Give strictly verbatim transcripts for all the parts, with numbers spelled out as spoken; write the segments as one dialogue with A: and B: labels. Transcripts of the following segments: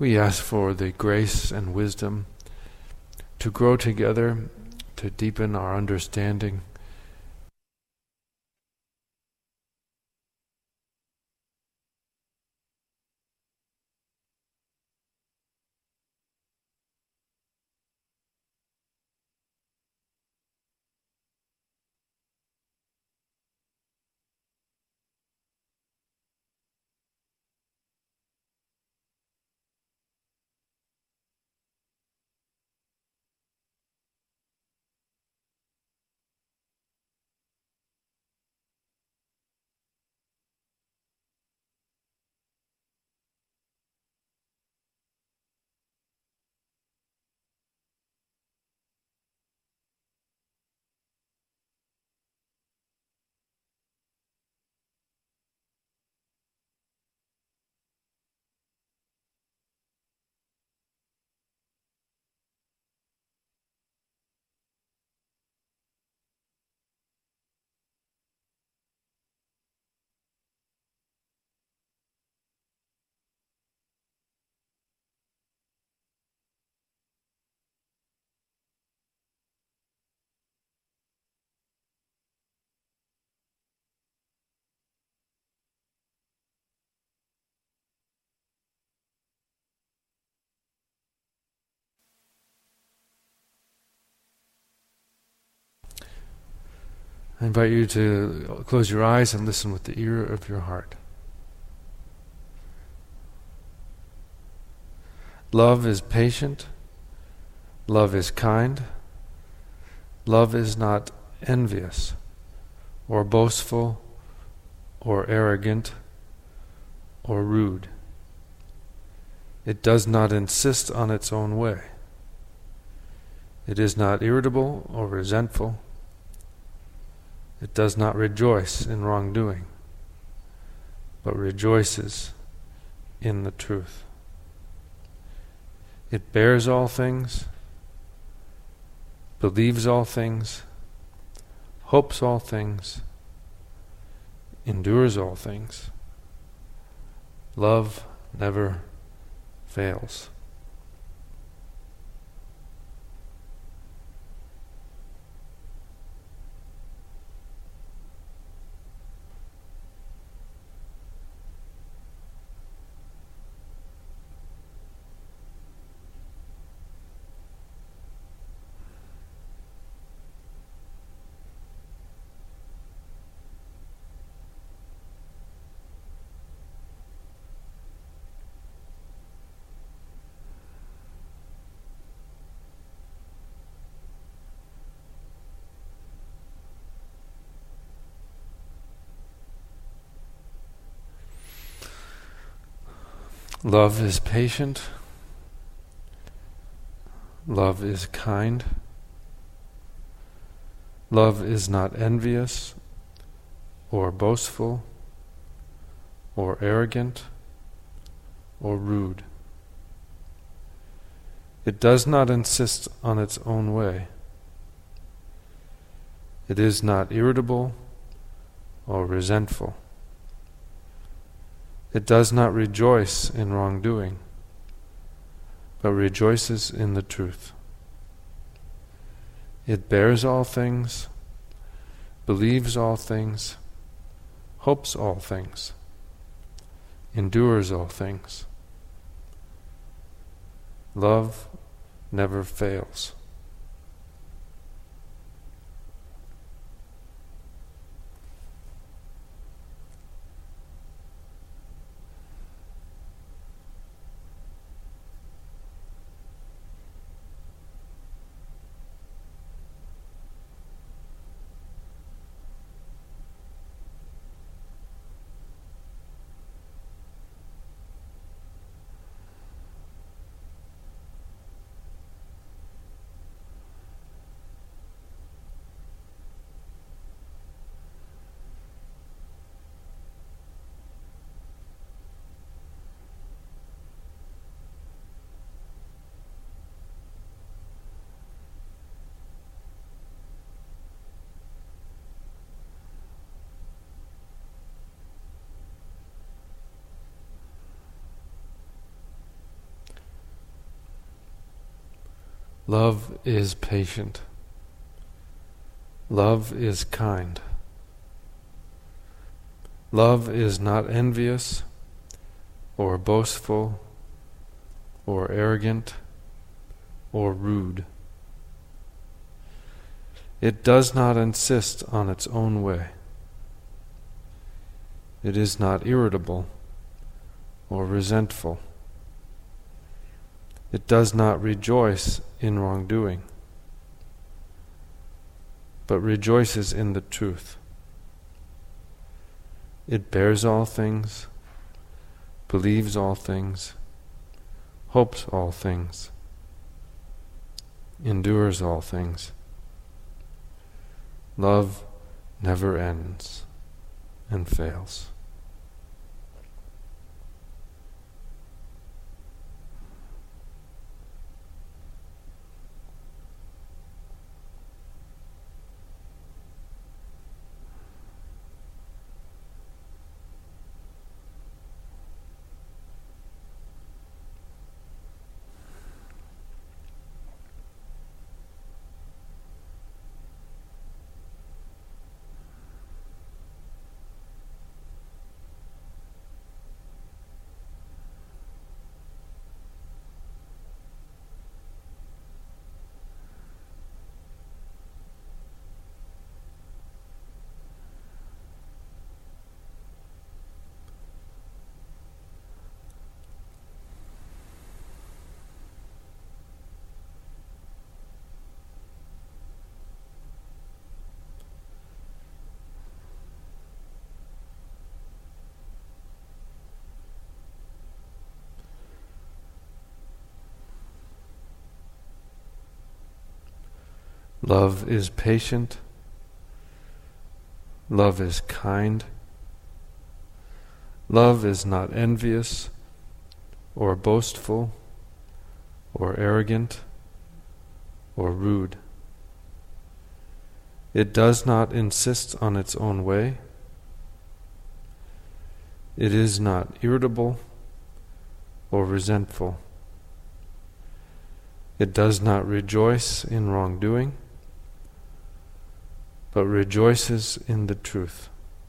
A: We ask for the grace and wisdom to grow together, to deepen our understanding, I invite you to close your eyes and listen with the ear of your heart. Love is patient. Love is kind. Love is not envious or boastful or arrogant or rude. It does not insist on its own way. It is not irritable or resentful. It does not rejoice in wrongdoing, but rejoices in the truth. It bears all things, believes all things, hopes all things, endures all things. Love never fails. Love is patient. Love is kind. Love is not envious or boastful or arrogant or rude. It does not insist on its own way. It is not irritable or resentful. It does not rejoice in wrongdoing, but rejoices in the truth. It bears all things, believes all things, hopes all things, endures all things. Love never fails. Love is patient. Love is kind. Love is not envious or boastful or arrogant or rude. It does not insist on its own way. It is not irritable or resentful. It does not rejoice in wrongdoing, but rejoices in the truth. It bears all things, believes all things, hopes all things, endures all things. Love never ends and fails. Love is patient. Love is kind. Love is not envious or boastful or arrogant or rude. It does not insist on its own way. It is not irritable or resentful. It does not rejoice in wrongdoing, but rejoices in the truth.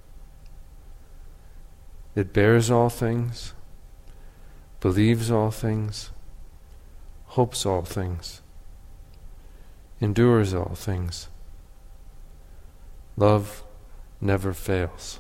A: It bears all things, believes all things, hopes all things, endures all things. Love never fails.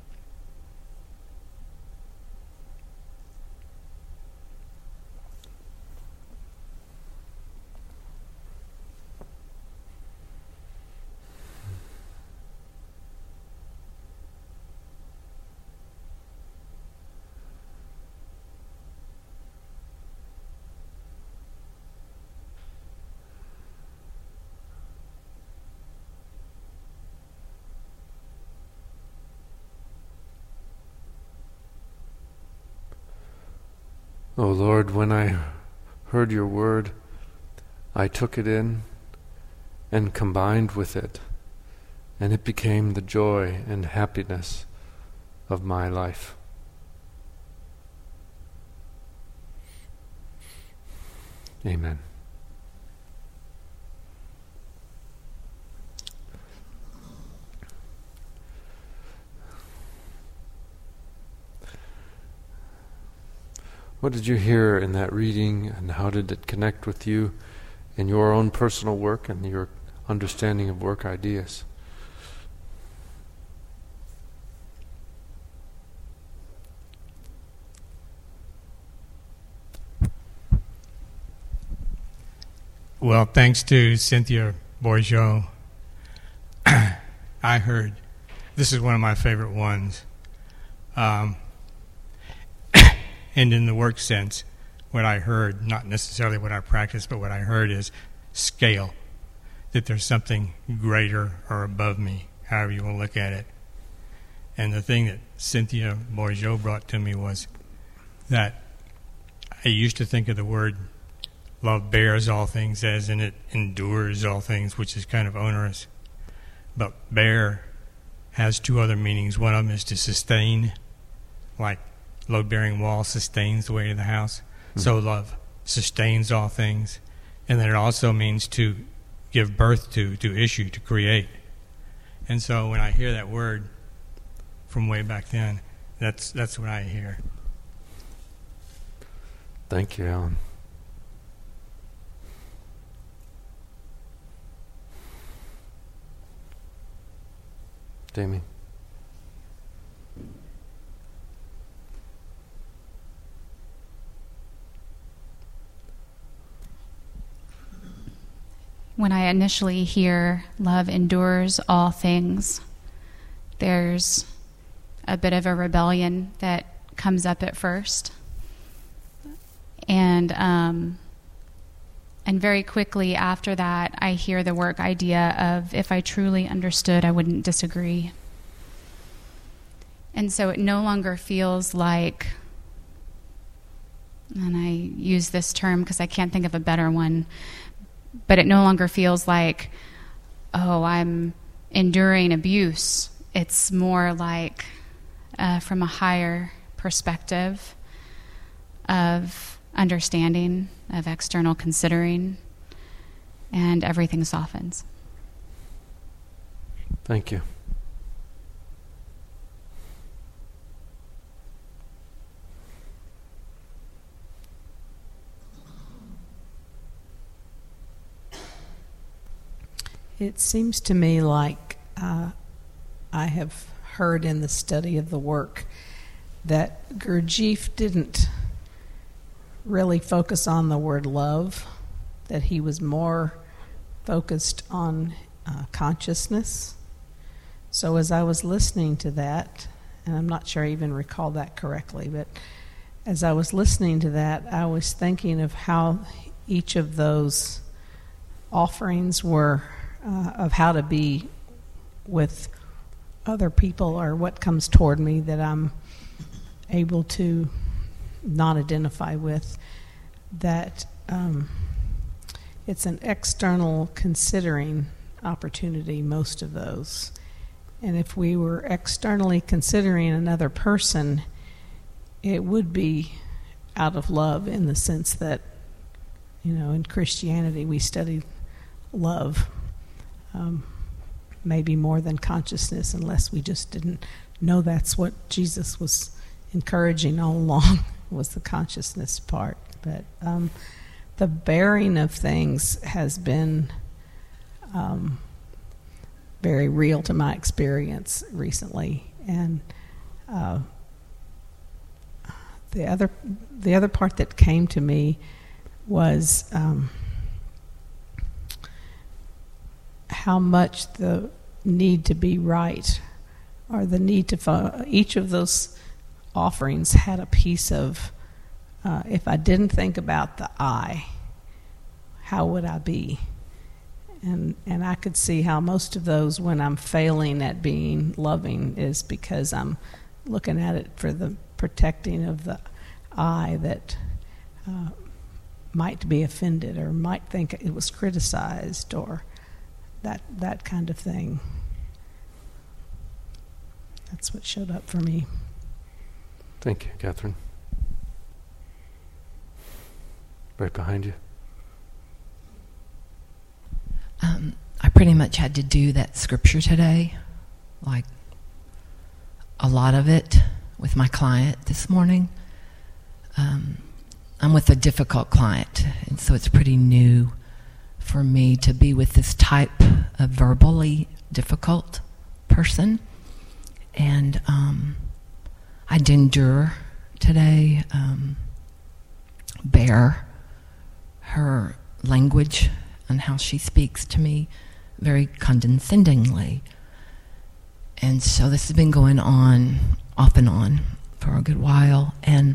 A: O Lord, when I heard your word, I took it in and combined with it, and it became the joy and happiness of my life. Amen. What did you hear in that reading, and how did it connect with you in your own personal work and your understanding of work ideas?
B: Well, thanks to Cynthia Bourgeot, I heard, this is one of my favorite ones, um, and in the work sense, what I heard, not necessarily what I practiced, but what I heard is scale, that there's something greater or above me, however you want to look at it. And the thing that Cynthia Bourgeot brought to me was that I used to think of the word love bears all things as in it endures all things, which is kind of onerous. But bear has two other meanings. One of them is to sustain, like load-bearing wall sustains the weight of the house. Mm-hmm. So love sustains all things. and then it also means to give birth to, to issue, to create. And so when I hear that word from way back then, that's that's what I hear.
A: Thank you, Alan. Damien.
C: When I initially hear love endures all things, there's a bit of a rebellion that comes up at first. And um, and very quickly after that, I hear the work idea of if I truly understood, I wouldn't disagree. And so it no longer feels like, and I use this term because I can't think of a better one, but it no longer feels like, oh, I'm enduring abuse. It's more like uh, from a higher perspective of understanding, of external considering, and everything softens.
A: Thank you.
D: It seems to me like uh, I have heard in the study of the work that Gurdjieff didn't really focus on the word love, that he was more focused on uh, consciousness. So as I was listening to that, and I'm not sure I even recall that correctly, but as I was listening to that, I was thinking of how each of those offerings were Uh, of how to be with other people, or what comes toward me that I'm able to not identify with, that um, it's an external considering opportunity, most of those. And if we were externally considering another person, it would be out of love, in the sense that, you know, in Christianity we study love. Um, maybe more than consciousness, unless we just didn't know that's what Jesus was encouraging all along, was the consciousness part. But um, the bearing of things has been um, very real to my experience recently. And uh, the other the other part that came to me was Um, how much the need to be right, or the need to follow, each of those offerings had a piece of, uh, if I didn't think about the I, how would I be? And and I could see how most of those, when I'm failing at being loving, is because I'm looking at it for the protecting of the I that uh, might be offended, or might think it was criticized, or that that kind of thing. That's what showed up for me.
A: Thank you, Catherine. Right behind you.
E: Um, I pretty much had to do that scripture today, like a lot of it, with my client this morning. Um, I'm with a difficult client, and so it's pretty new for me to be with this type of verbally difficult person. And um, I had to endure today, um, bear her language and how she speaks to me very condescendingly. And so this has been going on off and on for a good while. And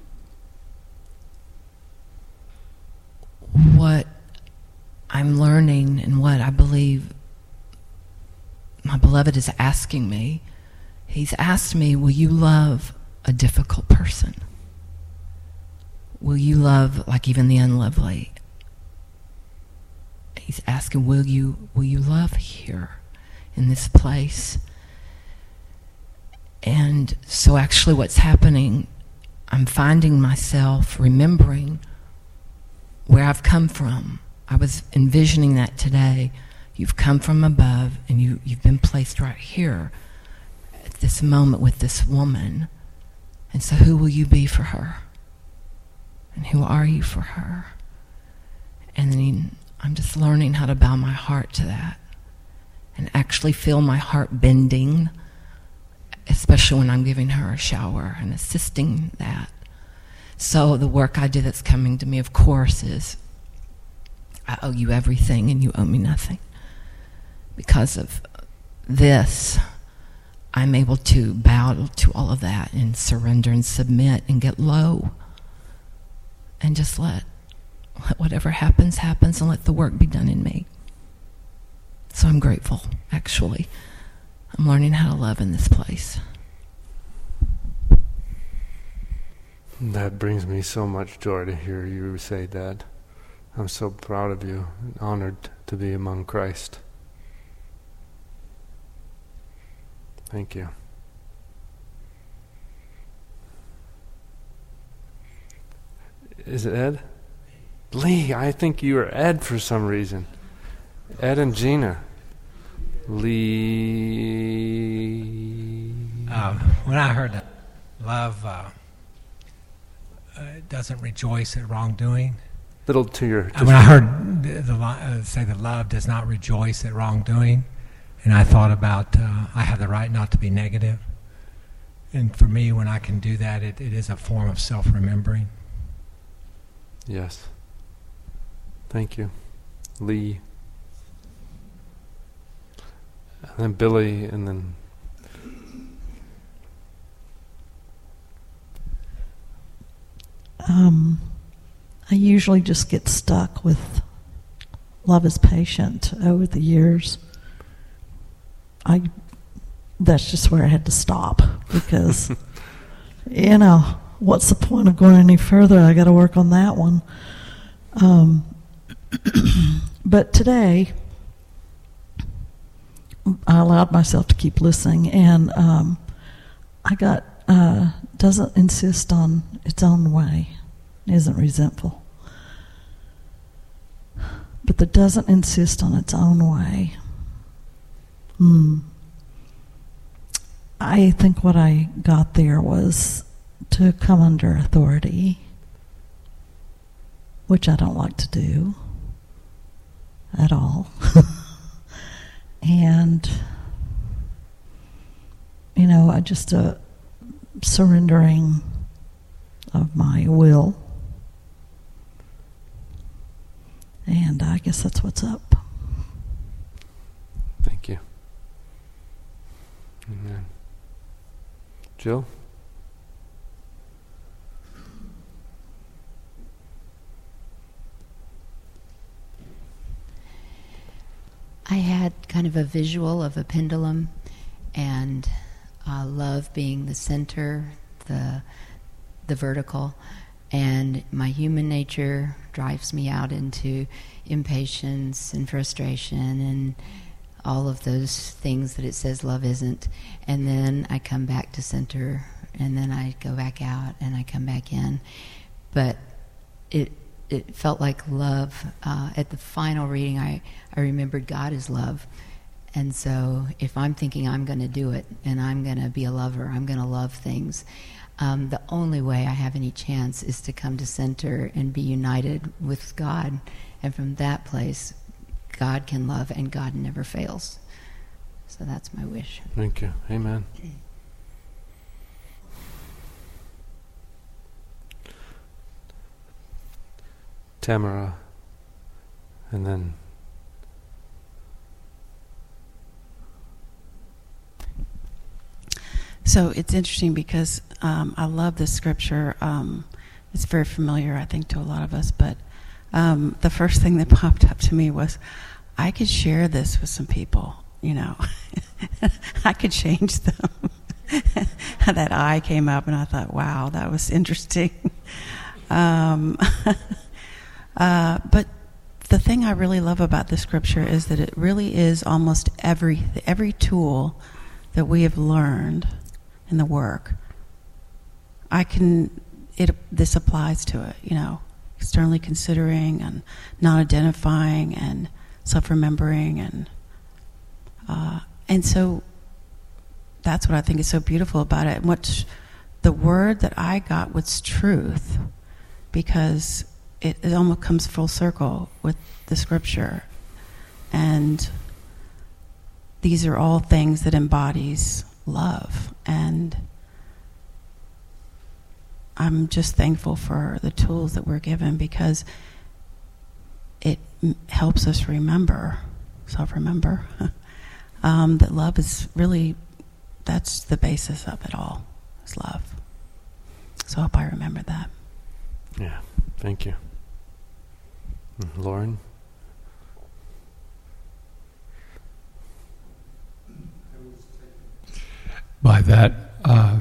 E: what I'm learning, and what I believe my beloved is asking me, he's asked me, will you love a difficult person? Will you love, like, even the unlovely? He's asking, will you will you love here in this place? And so actually what's happening, I'm finding myself remembering where I've come from I was envisioning that today. You've come from above, and you, you've been placed right here at this moment with this woman. And so who will you be for her? And who are you for her? And then I'm just learning how to bow my heart to that and actually feel my heart bending, especially when I'm giving her a shower and assisting that. So the work I do that's coming to me, of course, is I owe you everything and you owe me nothing. Because of this, I'm able to bow to all of that and surrender and submit and get low and just let, let whatever happens, happens, and let the work be done in me. So I'm grateful, actually. I'm learning how to love in this place.
A: That brings me so much joy to hear you say that. I'm so proud of you and honored to be among Christ. Thank you. Is it Ed? Lee, I think you are Ed for some reason. Ed and Gina. Lee.
F: Um, when I heard that love uh, uh, doesn't rejoice at wrongdoing.
A: Little to your.
F: Uh, when I heard the, the uh, say that love does not rejoice at wrongdoing, and I thought about uh, I have the right not to be negative. And for me, when I can do that, it, it is a form of self-remembering.
A: Yes. Thank you, Lee. And then Billy, and then.
G: Um, I usually just get stuck with love is patient over the years. I that's just where I had to stop because, you know, what's the point of going any further? I got to work on that one. Um, but today, I allowed myself to keep listening, and um, I got uh, doesn't insist on its own way, isn't resentful, but that doesn't insist on its own way. Hmm. I think what I got there was to come under authority, which I don't like to do at all. And, you know, I just a surrendering of my will. And I guess that's what's up.
A: Thank you. Amen. Jill?
H: I had kind of a visual of a pendulum, and uh, love being the center, the the vertical, and my human nature drives me out into impatience and frustration and all of those things that it says love isn't. And then I come back to center, and then I go back out, and I come back in. But it it felt like love. Uh, at the final reading, I, I remembered God is love. And so if I'm thinking I'm going to do it, and I'm going to be a lover, I'm going to love things, um, the only way I have any chance is to come to center and be united with God. And from that place, God can love, and God never fails. So that's my wish.
A: Thank you. Amen. Tamara, and then
I: so it's interesting because um, I love this scripture. Um, it's very familiar, I think, to a lot of us, but um, the first thing that popped up to me was I could share this with some people, you know. I could change them. That I came up, and I thought, wow, that was interesting. um, Uh, but the thing I really love about the scripture is that it really is almost every every tool that we have learned in the work. I can it this applies to it, you know, externally considering and not identifying and self-remembering, and uh, and so that's what I think is so beautiful about it. And what the word that I got was truth, because it, it almost comes full circle with the scripture, and these are all things that embodies love. And I'm just thankful for the tools that we're given, because it m- helps us remember, self-remember, um, that love is really, that's the basis of it all, is love. So I hope I remember that.
A: Yeah, thank you. Lauren?
J: By that uh,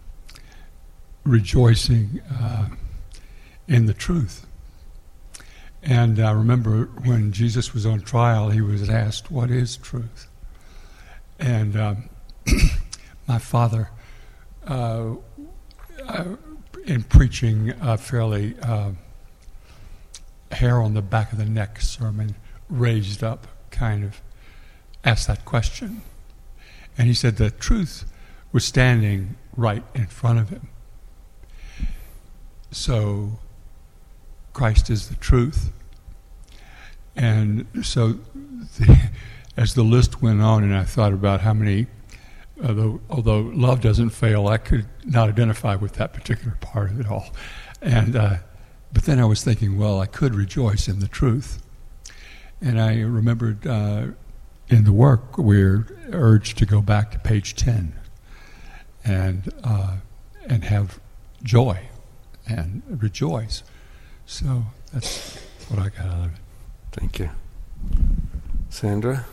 J: rejoicing uh, in the truth. And I remember when Jesus was on trial, he was asked, what is truth? And um, my father, uh, uh, in preaching a fairly uh, hair on the back of the neck sermon, raised up, kind of asked that question. And he said the truth was standing right in front of him. So Christ is the truth. And so the, as the list went on, and I thought about how many, although, although love doesn't fail, I could not identify with that particular part of it all. And uh, but then I was thinking, well, I could rejoice in the truth. And I remembered uh, in the work we're urged to go back to page ten and uh, and have joy and rejoice. So that's what I got out of it.
A: Thank you. Sandra?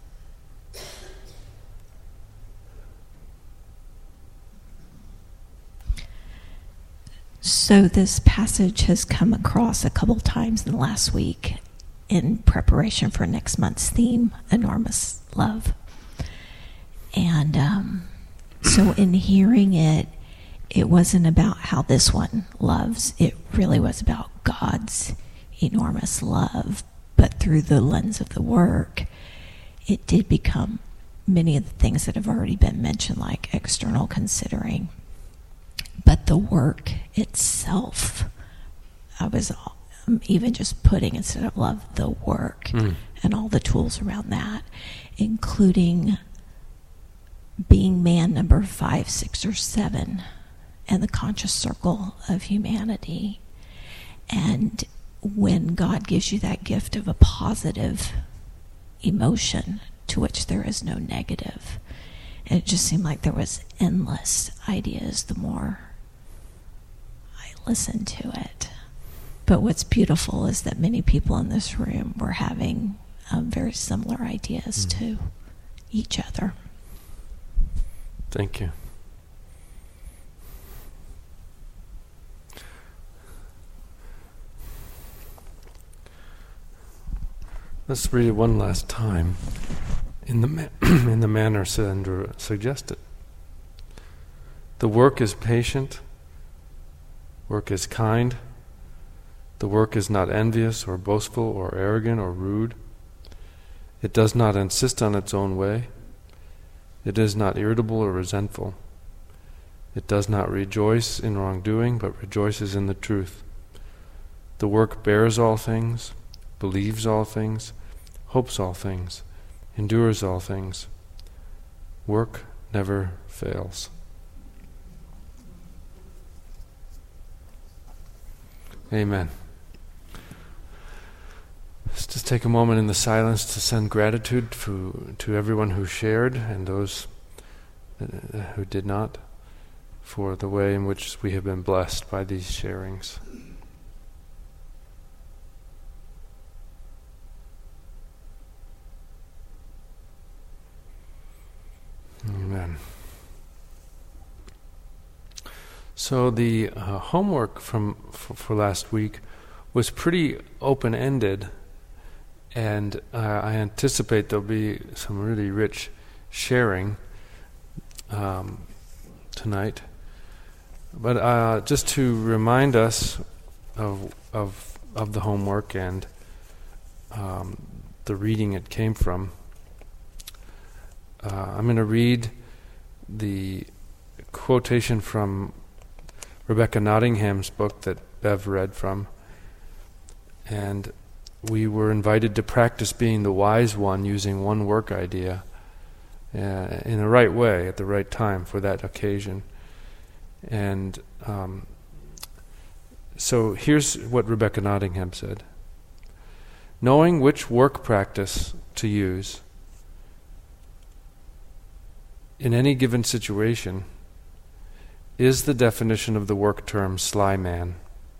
G: So this passage has come across a couple times in the last week in preparation for next month's theme, Enormous Love. And um, so in hearing it, it wasn't about how this one loves. It really was about God's enormous love. But through the lens of the work, it did become many of the things that have already been mentioned, like external considering. But the work itself, I was um, even just putting, instead of love, the work mm. and all the tools around that, including being man number five, six, or seven in the conscious circle of humanity. And when God gives you that gift of a positive emotion to which there is no negative, and it just seemed like there was endless ideas the more I listened to it. But what's beautiful is that many people in this room were having um, very similar ideas mm. to each other.
A: Thank you. Let's read it one last time in the ma- in the manner Sandra suggested. The work is patient. Work is kind. The work is not envious or boastful or arrogant or rude. It does not insist on its own way. It is not irritable or resentful. It does not rejoice in wrongdoing, but rejoices in the truth. The work bears all things, believes all things, hopes all things, endures all things. Work never fails. Amen. Let's just take a moment in the silence to send gratitude to, to everyone who shared and those uh, who did not, for the way in which we have been blessed by these sharings. Amen. So the uh, homework from for, for last week was pretty open-ended, and uh, I anticipate there'll be some really rich sharing um, tonight. But uh, just to remind us of of of the homework and um, the reading it came from. Uh, I'm going to read the quotation from Rebecca Nottingham's book that Bev read from. And we were invited to practice being the wise one using one work idea uh, in the right way at the right time for that occasion. And um, so here's what Rebecca Nottingham said. Knowing which work practice to use in any given situation is the definition of the work term sly man,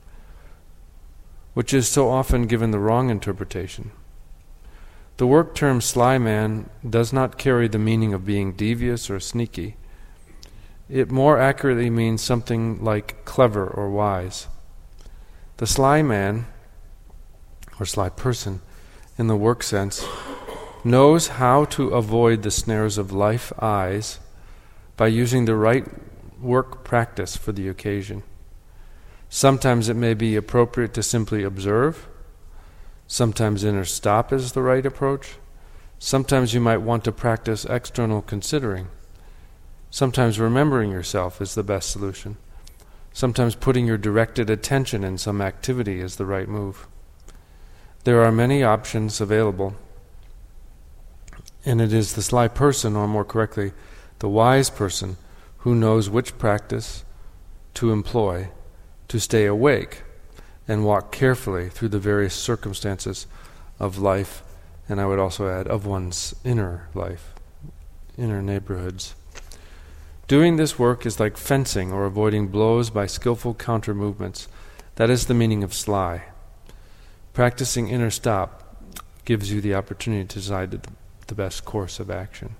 A: which is so often given the wrong interpretation. The work term sly man does not carry the meaning of being devious or sneaky. It more accurately means something like clever or wise. The sly man, or sly person, in the work sense, knows how to avoid the snares of life eyes by using the right work practice for the occasion. Sometimes it may be appropriate to simply observe. Sometimes inner stop is the right approach. Sometimes you might want to practice external considering. Sometimes remembering yourself is the best solution. Sometimes putting your directed attention in some activity is the right move. There are many options available, and it is the sly person, or more correctly, the wise person, who knows which practice to employ to stay awake and walk carefully through the various circumstances of life, and I would also add, of one's inner life, inner neighborhoods. Doing this work is like fencing or avoiding blows by skillful counter movements. That is the meaning of sly. Practicing inner stop gives you the opportunity to decide the best course of action.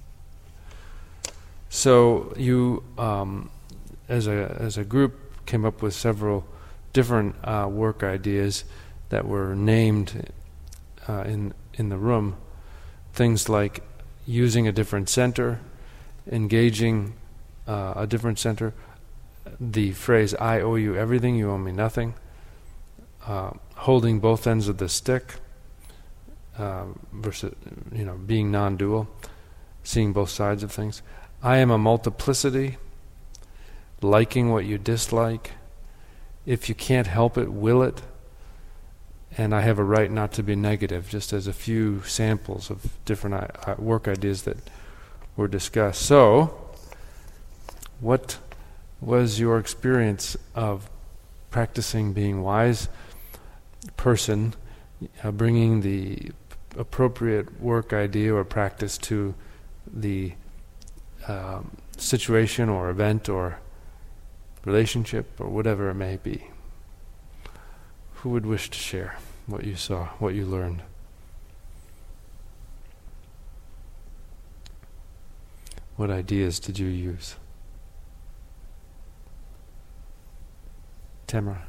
A: So you, um, as a as a group, came up with several different uh, work ideas that were named uh, in in the room. Things like using a different center, engaging uh, a different center, the phrase "I owe you everything, you owe me nothing," uh, holding both ends of the stick, uh, versus you know being non-dual, seeing both sides of things. I am a multiplicity, liking what you dislike. If you can't help it, will it. And I have a right not to be negative, just as a few samples of different uh, work ideas that were discussed. So, what was your experience of practicing being wise person, uh, bringing the appropriate work idea or practice to the Um, situation or event or relationship or whatever it may be? Who would wish to share what you saw, what you learned? What ideas did you use? Tamara.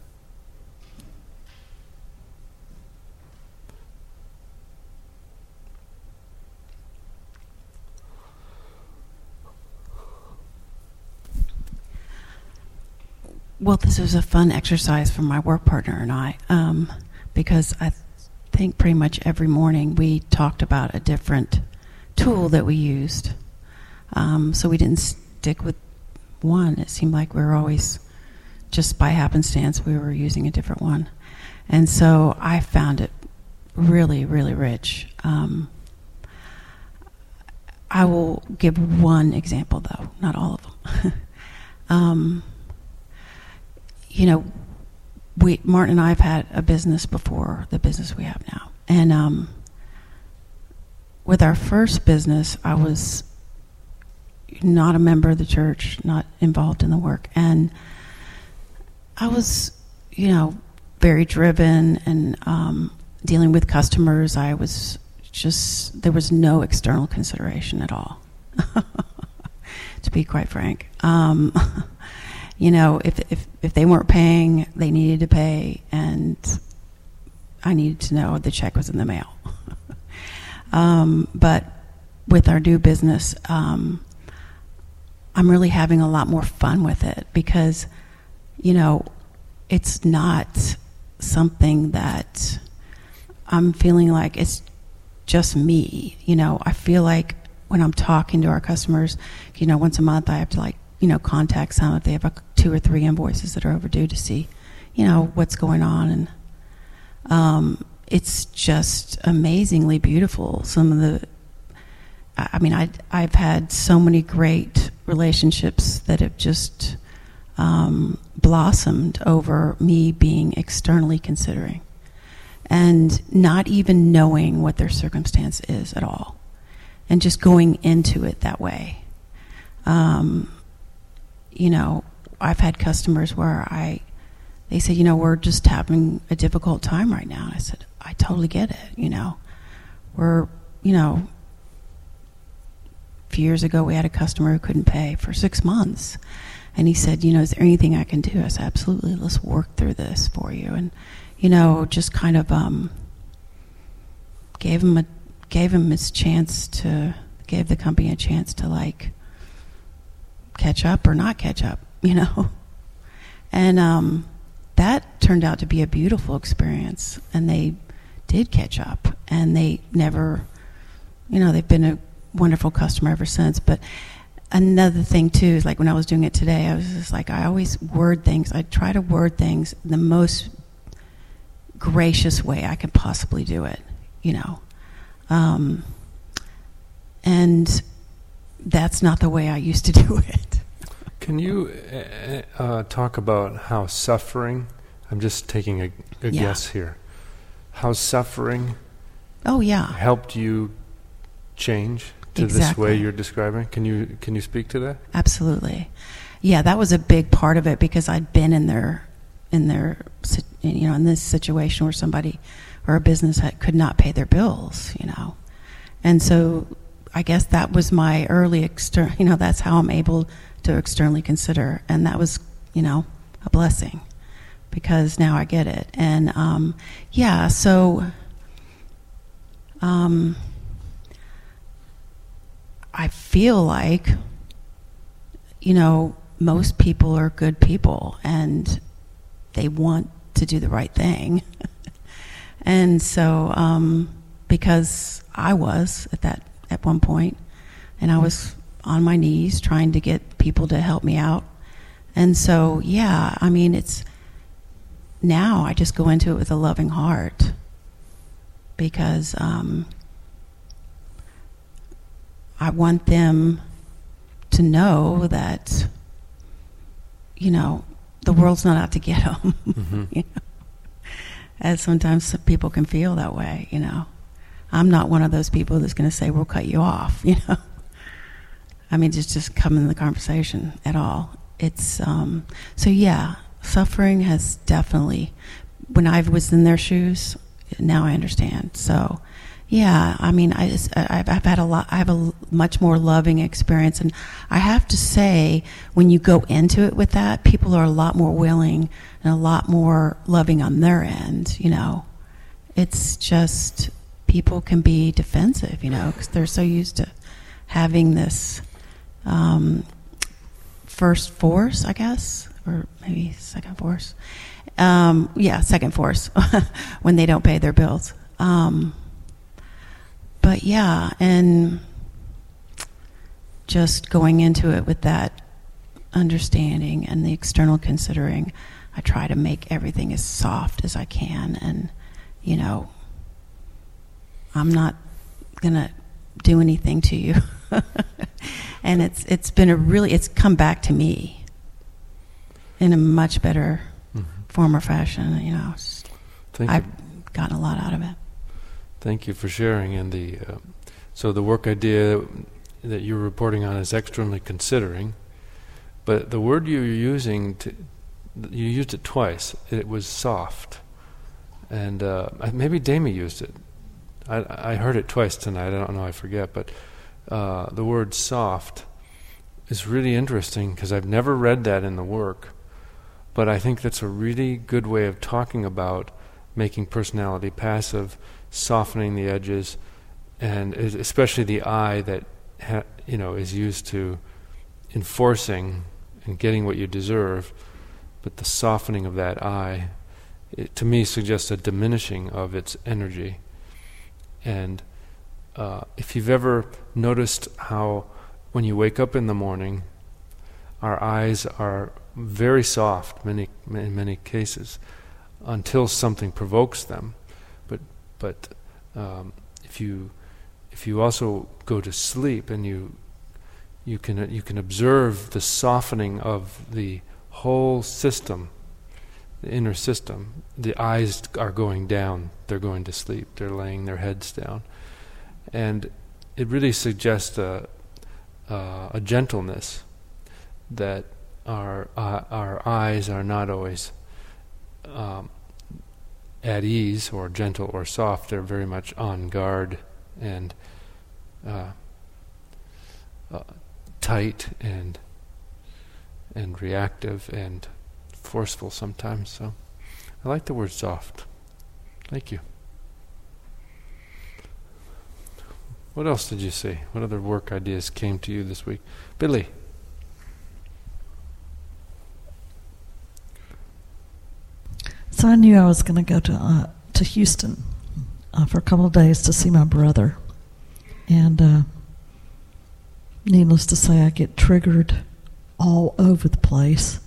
I: Well, this was a fun exercise for my work partner and I, um, because I th- think pretty much every morning we talked about a different tool that we used. Um, so we didn't stick with one. It seemed like we were always, just by happenstance, we were using a different one. And so I found it really, really rich. Um, I will give one example, though, not all of them. um, You know, we Martin and I have had a business before the business we have now. And um, with our first business, I was not a member of the church, not involved in the work. And I was, you know, very driven and um, dealing with customers. I was just, there was no external consideration at all, to be quite frank. Um You know, if, if if they weren't paying, they needed to pay, and I needed to know the check was in the mail. um, but with our new business, um, I'm really having a lot more fun with it because, you know, it's not something that I'm feeling like it's just me. You know, I feel like when I'm talking to our customers, you know, once a month I have to like, you know, contact some if they have a, two or three invoices that are overdue to see, you know, what's going on. And um, it's just amazingly beautiful. Some of the, I mean, I, I've had so many great relationships that have just um, blossomed over me being externally considering and not even knowing what their circumstance is at all, and just going into it that way. Um, you know, I've had customers where I, they say, you know, we're just having a difficult time right now. And I said, I totally get it. You know, we're, you know, a few years ago we had a customer who couldn't pay for six months. And he said, you know, is there anything I can do? I said, absolutely, let's work through this for you. And, you know, just kind of um, gave him a, gave him his chance to, gave the company a chance to like catch up or not catch up, you know. And um, that turned out to be a beautiful experience. And they did catch up. And they never, you know, they've been a wonderful customer ever since. But another thing, too, is like when I was doing it today, I was just like, I always word things. I try to word things in the most gracious way I can possibly do it, you know. Um, and that's not the way I used to do it.
A: Can you uh, uh, talk about how suffering, I'm just taking a, a
I: Yeah.
A: guess here, how suffering
I: Oh, yeah.
A: helped you change to this
I: Exactly.
A: way you're describing? Can you can you speak to that?
I: Absolutely. Yeah, that was a big part of it because I'd been in their, in their, si- you know, in this situation where somebody or a business had, could not pay their bills, you know. And so I guess that was my early external, you know, that's how I'm able to externally consider. And that was, you know, a blessing because now I get it. And um, yeah, so um, I feel like, you know, most people are good people and they want to do the right thing. And so, um, because I was at that, at one point, and I was on my knees trying to get people to help me out. And so, yeah, I mean, it's, now I just go into it with a loving heart because, um, I want them to know that, you know, the world's not out to get them.
A: Mm-hmm.
I: You know? As sometimes some people can feel that way, you know. I'm not one of those people that's going to say, we'll cut you off, you know. I mean, just, just come in the conversation at all. It's, um, so yeah, suffering has definitely, when I was in their shoes, now I understand. So, yeah, I mean, I just, I've, I've had a lot, I have a much more loving experience. And I have to say, when you go into it with that, people are a lot more willing and a lot more loving on their end, you know. It's just, people can be defensive, you know, because they're so used to having this um, first force, I guess, or maybe second force. Um, yeah, second force, when they don't pay their bills. Um, but yeah, and just going into it with that understanding and the external considering, I try to make everything as soft as I can. And, you know, I'm not going to do anything to you. And it's it's been a really, it's come back to me in a much better
A: Mm-hmm.
I: form or fashion, you know. It's,
A: Thank
I: I've
A: you.
I: gotten a lot out of it.
A: Thank you for sharing. And the uh, so the work idea that you're reporting on is externally considering, but the word you're using, to, you used it twice. It was soft, and uh, maybe Damie used it. I, I heard it twice tonight. I don't know. I forget. But uh, the word soft is really interesting because I've never read that in the work. But I think that's a really good way of talking about making personality passive, softening the edges, and especially the I that ha, you know is used to enforcing and getting what you deserve. But the softening of that I it, to me, suggests a diminishing of its energy. And uh, if you've ever noticed how when you wake up in the morning, our eyes are very soft, many in many cases, until something provokes them. But but um, if you if you also go to sleep and you you can you can observe the softening of the whole system, the inner system. The eyes are going down. They're going to sleep. They're laying their heads down, and it really suggests a uh, a gentleness that our uh, our eyes are not always um, at ease or gentle or soft. They're very much on guard and uh, uh, tight and and reactive and forceful sometimes. So I like the word soft. Thank you. What else did you see? What other work ideas came to you this week? Billy.
G: So I knew I was going to go to uh, to Houston uh, for a couple of days to see my brother. And uh, needless to say, I get triggered all over the place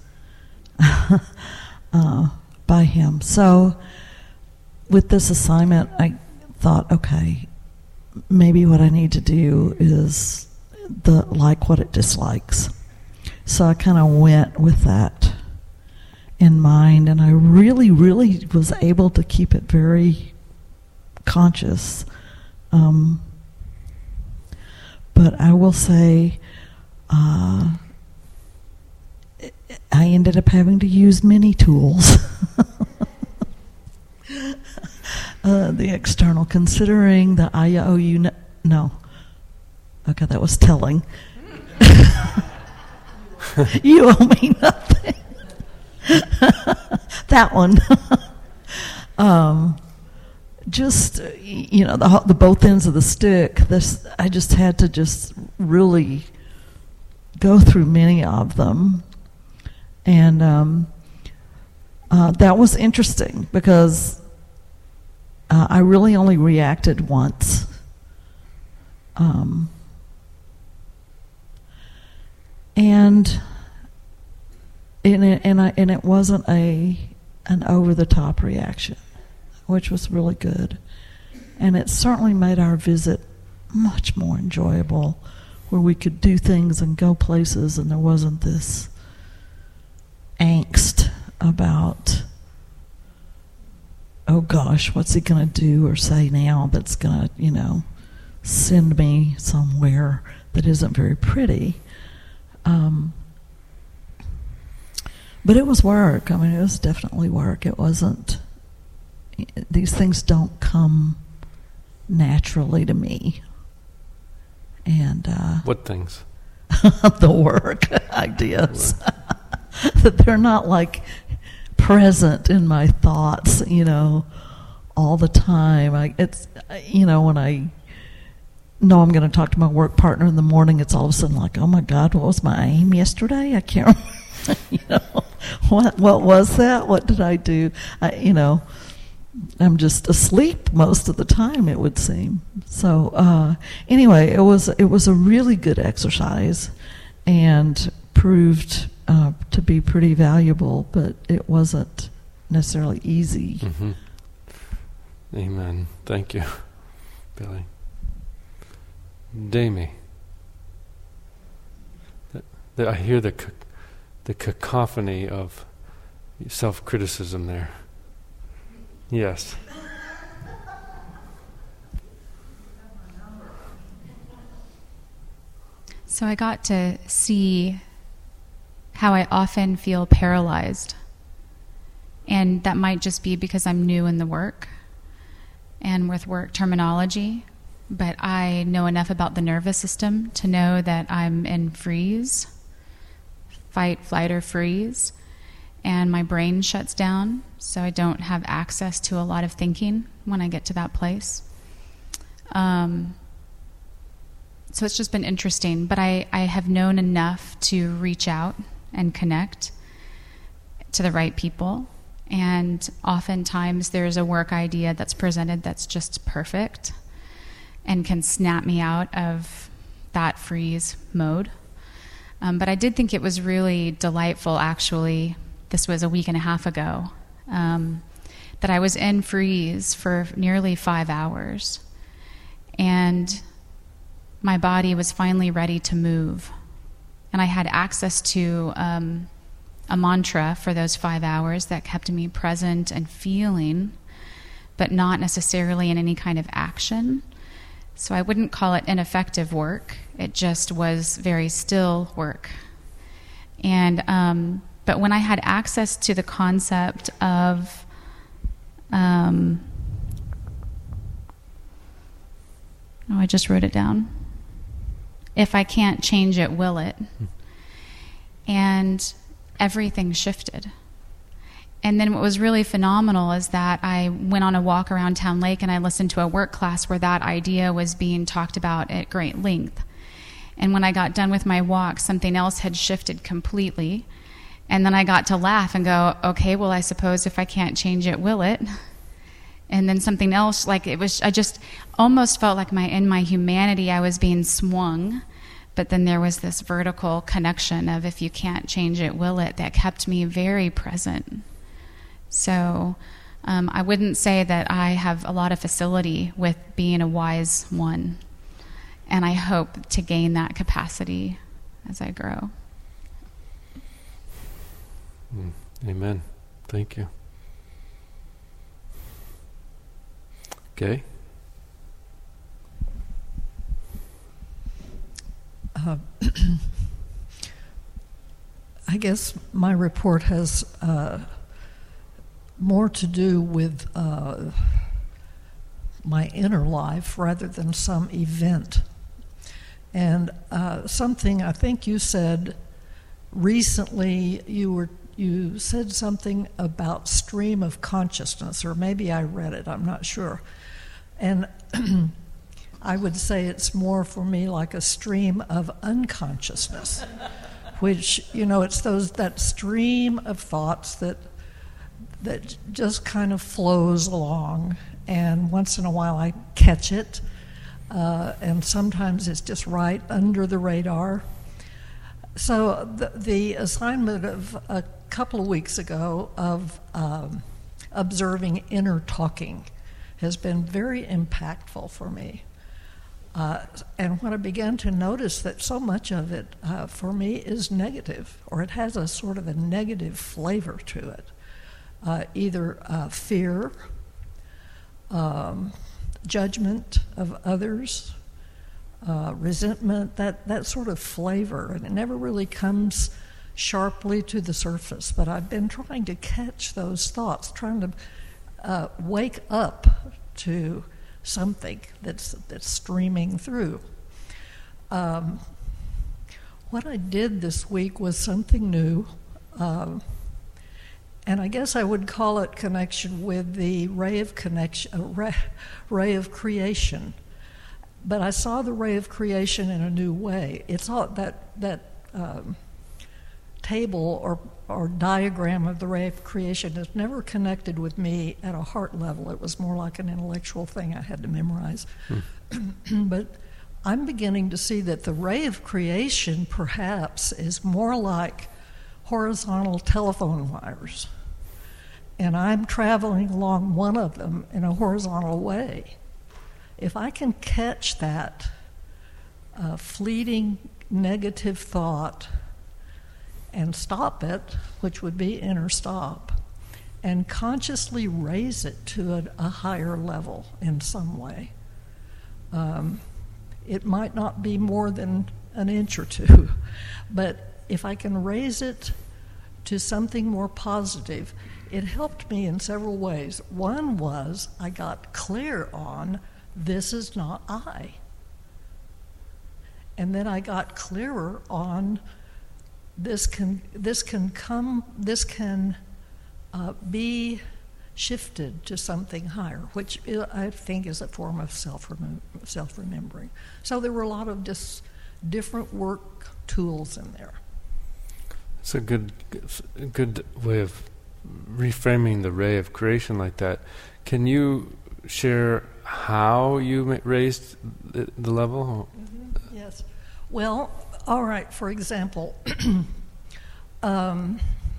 G: uh, by him. So with this assignment, I thought, okay, maybe what I need to do is the like what it dislikes. So I kind of went with that in mind, and I really, really was able to keep it very conscious. Um, but I will say, uh, I ended up having to use many tools. uh, the external considering, the I O U, no, no. Okay, that was telling. You owe me nothing. That one. um, just, you know, the the both ends of the stick. This, I just had to just really go through many of them. And um, uh, that was interesting because uh, I really only reacted once. Um, and and it, and I and it wasn't a an over the top reaction, which was really good, and it certainly made our visit much more enjoyable, where we could do things and go places, and there wasn't this angst about, oh gosh, what's he going to do or say now that's going to, you know, send me somewhere that isn't very pretty. Um, but it was work. I mean, it was definitely work. It wasn't, these things don't come naturally to me. And uh,
A: what things?
G: The work ideas. That they're not like present in my thoughts, you know, all the time. I, it's, you know, when I know I'm going to talk to my work partner in the morning, it's all of a sudden like, oh my God, what was my aim yesterday? I can't remember. You know, what what was that? What did I do? I, you know, I'm just asleep most of the time, it would seem. So uh, anyway, it was it was a really good exercise, and proved uh, to be pretty valuable, but it wasn't necessarily easy.
A: Mm-hmm. Amen. Thank you, Billy. Damie. The, the, I hear the the cacophony of self-criticism there. Yes.
C: So I got to see how I often feel paralyzed. And that might just be because I'm new in the work and with work terminology. But I know enough about the nervous system to know that I'm in freeze, fight, flight, or freeze. And my brain shuts down, so I don't have access to a lot of thinking when I get to that place. Um, so it's just been interesting. But I, I have known enough to reach out and connect to the right people And oftentimes there's a work idea that's presented that's just perfect and can snap me out of that freeze mode. Um, but I did think it was really delightful, actually, this was a week and a half ago, um, that I was in freeze for nearly five hours. And my body was finally ready to move. And I had access to um, a mantra for those five hours that kept me present and feeling, but not necessarily in any kind of action. So I wouldn't call it ineffective work. It just was very still work. And um, but when I had access to the concept of um, oh, I just wrote it down. If I can't change it, will it? And everything shifted. And then what was really phenomenal is that I went on a walk around Town Lake and I listened to a work class where that idea was being talked about at great length. And when I got done with my walk, something else had shifted completely. And then I got to laugh and go, okay, well, I suppose if I can't change it, will it? And then something else, like it was, I just almost felt like my in my humanity, I was being swung. But then there was this vertical connection of if you can't change it, will it? That kept me very present. So um, I wouldn't say that I have a lot of facility with being a wise one. And I hope to gain that capacity as I grow.
A: Mm, amen. Thank you. Okay.
G: Uh, I guess my report has uh, more to do with uh, my inner life rather than some event. And uh, something I think you said recently, you were you said something about stream of consciousness, or maybe I read it, I'm not sure. And I would say it's more for me like a stream of unconsciousness, which, you know, it's those that stream of thoughts that that just kind of flows along, and once in a while I catch it, uh, and sometimes it's just right under the radar. So the, the assignment of a couple of weeks ago of um, observing inner talking has been very impactful for me. Uh, and when I began to notice that so much of it, uh, for me, is negative, or it has a sort of a negative flavor to it, uh, either uh, fear, um, judgment of others, uh, resentment, that, that sort of flavor, and it never really comes sharply to the surface. But I've been trying to catch those thoughts, trying to uh, wake up to something that's that's streaming through. Um, what I did this week was something new, um, and I guess I would call it connection with the ray of connection, uh, ray, ray of creation. But I saw the ray of creation in a new way. It's all that that um, table or or diagram of the ray of creation is never connected with me at a heart level. It was more like an intellectual thing I had to memorize. Hmm. But I'm beginning to see that the ray of creation perhaps is more like horizontal telephone wires. And I'm traveling along one of them in a horizontal way. If I can catch that uh, fleeting negative thought and stop it, which would be inner stop, and consciously raise it to a, a higher level in some way. Um, it might not be more than an inch or two, but if I can raise it to something more positive, it helped me in several ways. One was I got clear on, this is not I. And then I got clearer on, This can this can come this can uh, be shifted to something higher, which I think is a form of self self remembering. So there were a lot of just different work tools in there.
A: It's a good good way of reframing the ray of creation like that, can you share how you ma- raised the, the level?
K: Mm-hmm. Yes. Well, all right. For example, um,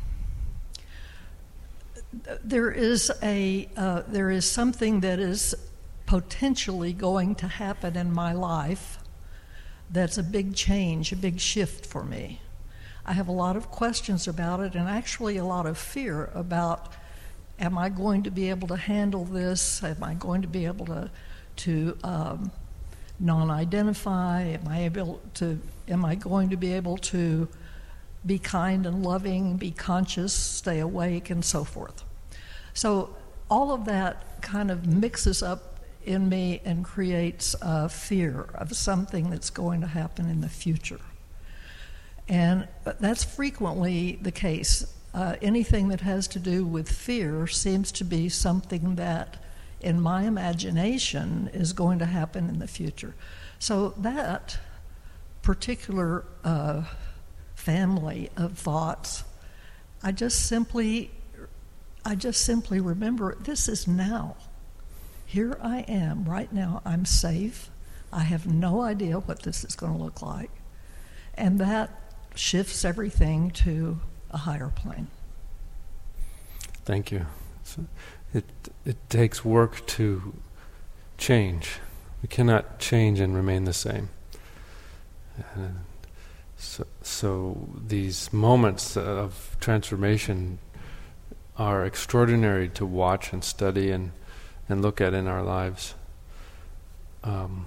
K: there is a uh, there is something that is potentially going to happen in my life that's a big change, a big shift for me. I have a lot of questions about it, and actually a lot of fear about, am I going to be able to handle this? Am I going to be able to to um, non-identify? Am I able to? Am I going to be able to be kind and loving, be conscious, stay awake, and so forth? So all of that kind of mixes up in me and creates a fear of something that's going to happen in the future. And that's frequently the case. Uh, anything that has to do with fear seems to be something that, in my imagination, is going to happen in the future. So that particular uh, family of thoughts, I just simply, I just simply remember, this is now. Here I am right now. I'm safe. I have no idea what this is going to look like. And that shifts everything to a higher plane.
A: Thank you. So it it takes work to change. We cannot change and remain the same. And so, so these moments of transformation are extraordinary to watch and study and, and look at in our lives. Um,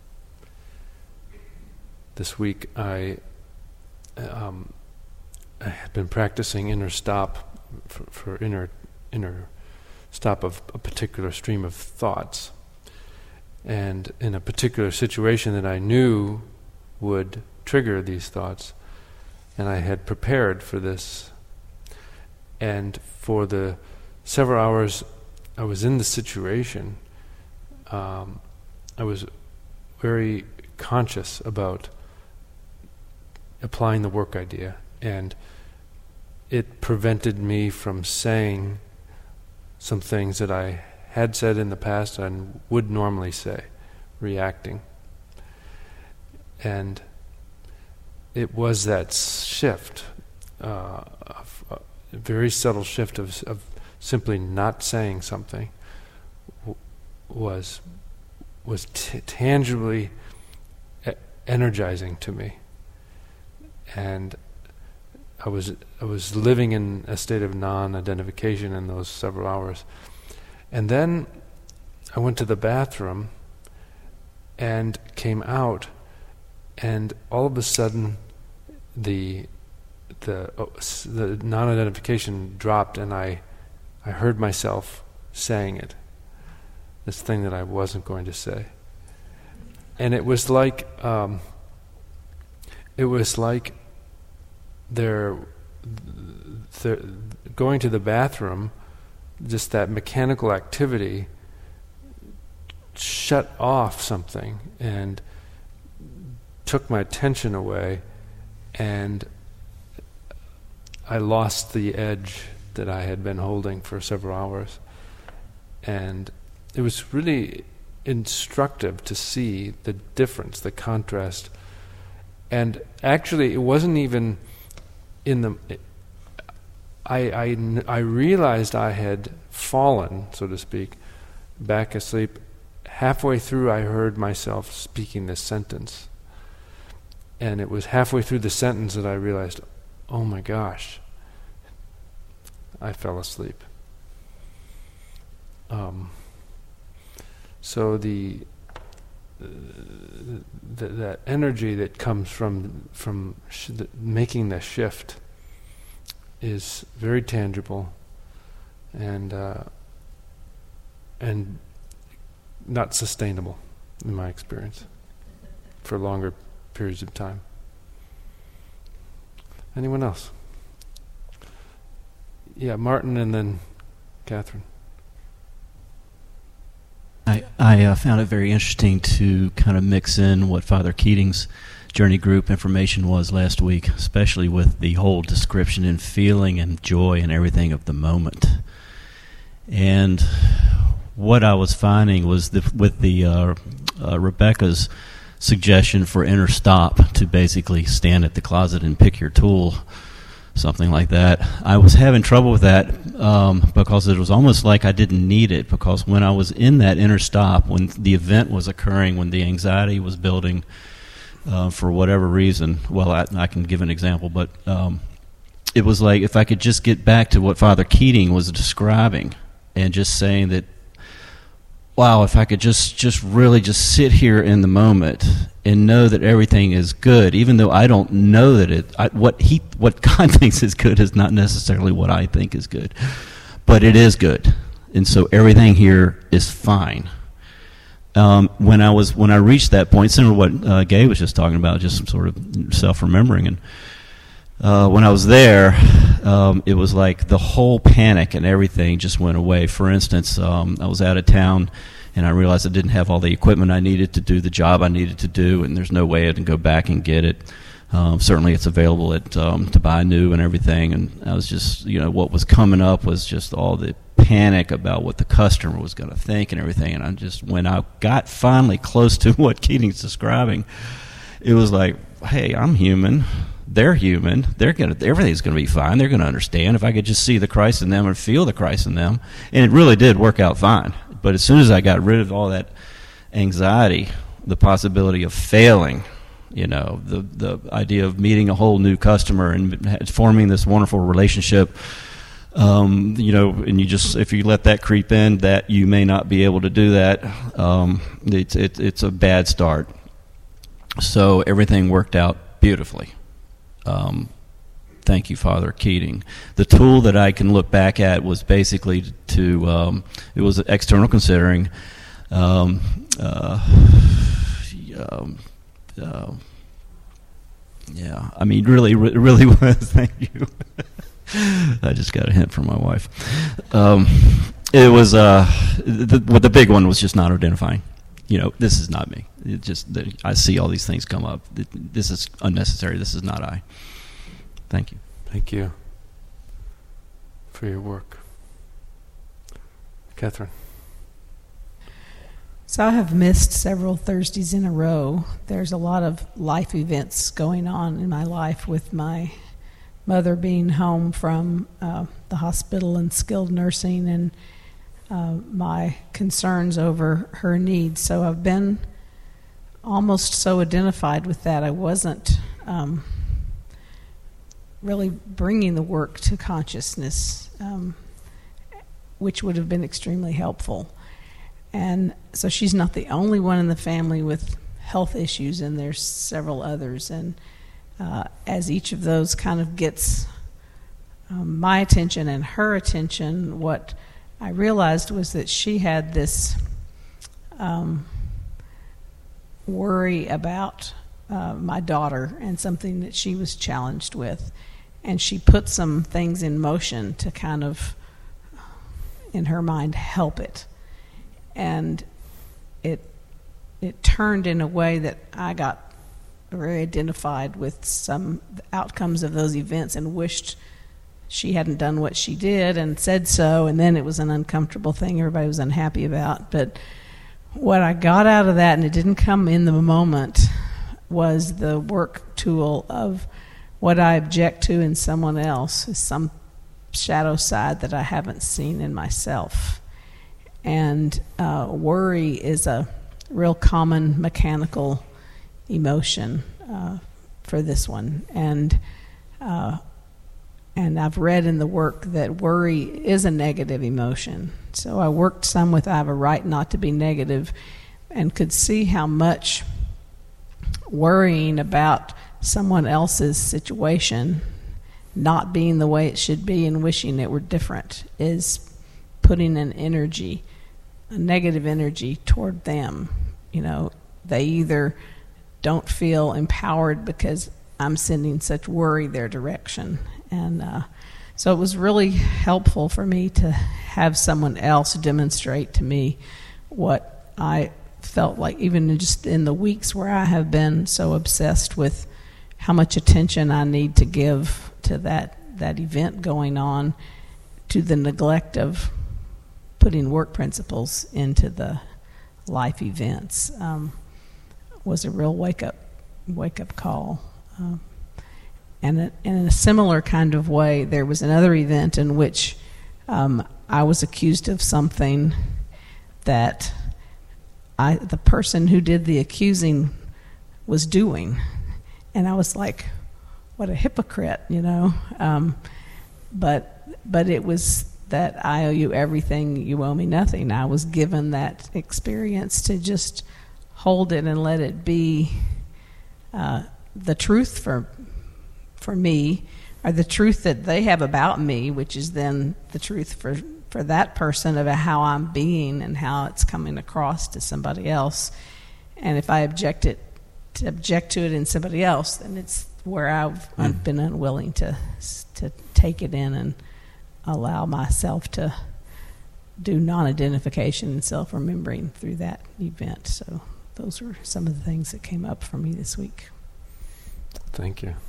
A: this week I um, I had been practicing inner stop for, for inner inner stop of a particular stream of thoughts, and in a particular situation that I knew would trigger these thoughts, and I had prepared for this. And for the several hours I was in the situation, um, I was very conscious about applying the work idea, and it prevented me from saying some things that I had said in the past and would normally say, reacting. And it was that shift, uh, of, uh, a very subtle shift of, of simply not saying something, w- was was t- tangibly e- energizing to me. And I was I was living in a state of non-identification in those several hours. And then I went to the bathroom and came out, and all of a sudden the the oh, the non-identification dropped, and I I heard myself saying it, this thing that I wasn't going to say. And it was like um, it was like there, there going to the bathroom, just that mechanical activity shut off something and took my attention away, and I lost the edge that I had been holding for several hours. And it was really instructive to see the difference, the contrast. And actually, it wasn't even in the... I, I, I realized I had fallen, so to speak, back asleep. Halfway through, I heard myself speaking this sentence. And it was halfway through the sentence that I realized, oh my gosh, I fell asleep. Um, so the, uh, the that energy that comes from from sh- the, making the shift is very tangible, and uh, and not sustainable, in my experience, for longer periods of time. Anyone else? Yeah, Martin, and then Catherine.
L: I, I uh, found it very interesting to kind of mix in what Father Keating's Journey Group information was last week, especially with the whole description and feeling and joy and everything of the moment. And what I was finding was the, with the uh, uh, Rebecca's suggestion for inner stop, to basically stand at the closet and pick your tool, something like that. I was having trouble with that um, because it was almost like I didn't need it, because when I was in that inner stop, when the event was occurring, when the anxiety was building uh, for whatever reason, well, I, I can give an example, but um, it was like if I could just get back to what Father Keating was describing and just saying that, wow, if I could just, just really just sit here in the moment and know that everything is good, even though I don't know that it, I, what he, what God thinks is good is not necessarily what I think is good, but it is good, and so everything here is fine. Um, when I was, when I reached that point, similar to what uh, Gay was just talking about, just some sort of self-remembering, and uh, when I was there, um, it was like the whole panic and everything just went away. For instance, um, I was out of town, and I realized I didn't have all the equipment I needed to do the job I needed to do, and there's no way I can go back and get it. Um, certainly it's available at um, to buy new and everything, and I was just, you know, what was coming up was just all the panic about what the customer was going to think and everything, and I just, when I got finally close to what Keating's describing, it was like, hey, I'm human. They're human. They're gonna. Everything's gonna be fine. They're gonna understand if I could just see the Christ in them and feel the Christ in them. And it really did work out fine. But as soon as I got rid of all that anxiety, the possibility of failing, you know, the the idea of meeting a whole new customer and forming this wonderful relationship, um, you know, and you just, if you let that creep in, that you may not be able to do that. Um, it's it, it's a bad start. So everything worked out beautifully. Um, thank you, Father Keating. The tool that I can look back at was basically to, um, it was external considering, um, uh, um, uh, yeah, I mean, really, it really was, thank you. I just got a hint from my wife. Um, it was, uh, the, the big one was just not identifying. You know, this is not me. It just, I see all these things come up. This is unnecessary. This is not I. Thank you.
A: Thank you for your work. Catherine.
D: So I have missed several Thursdays in a row. There's a lot of life events going on in my life, with my mother being home from uh, the hospital and skilled nursing, and Uh, my concerns over her needs. So I've been almost so identified with that. I wasn't um, really bringing the work to consciousness, um, which would have been extremely helpful. And so she's not the only one in the family with health issues, and there's several others. And uh, as each of those kind of gets um, my attention and her attention, what I realized was that she had this um, worry about uh, my daughter and something that she was challenged with. And she put some things in motion to kind of, in her mind, help it. And it it turned in a way that I got very identified with some outcomes of those events and wished she hadn't done what she did and said so, and then it was an uncomfortable thing everybody was unhappy about. But what I got out of that, and it didn't come in the moment, was the work tool of what I object to in someone else is some shadow side that I haven't seen in myself. And uh, worry is a real common mechanical emotion uh, for this one. And uh, And I've read in the work that worry is a negative emotion. So I worked some with I have a right not to be negative, and could see how much worrying about someone else's situation not being the way it should be and wishing it were different is putting an energy, a negative energy toward them. You know, they either don't feel empowered because I'm sending such worry their direction. And uh, so it was really helpful for me to have someone else demonstrate to me what I felt like, even just in the weeks where I have been so obsessed with how much attention I need to give to that, that event going on, to the neglect of putting work principles into the life events, um, was a real wake up wake up call. Um, and, it, and in a similar kind of way, there was another event in which um, I was accused of something that I, the person who did the accusing was doing. And I was like, what a hypocrite, you know. Um, but but it was that I owe you everything, you owe me nothing. I was given that experience to just hold it and let it be uh, the truth for for me, or the truth that they have about me, which is then the truth for, for that person about how I'm being and how it's coming across to somebody else. And if I object it to object to it in somebody else, then it's where I've, mm. I've been unwilling to to take it in and allow myself to do non-identification and self-remembering through that event. So those were some of the things that came up for me this week.
A: Thank you.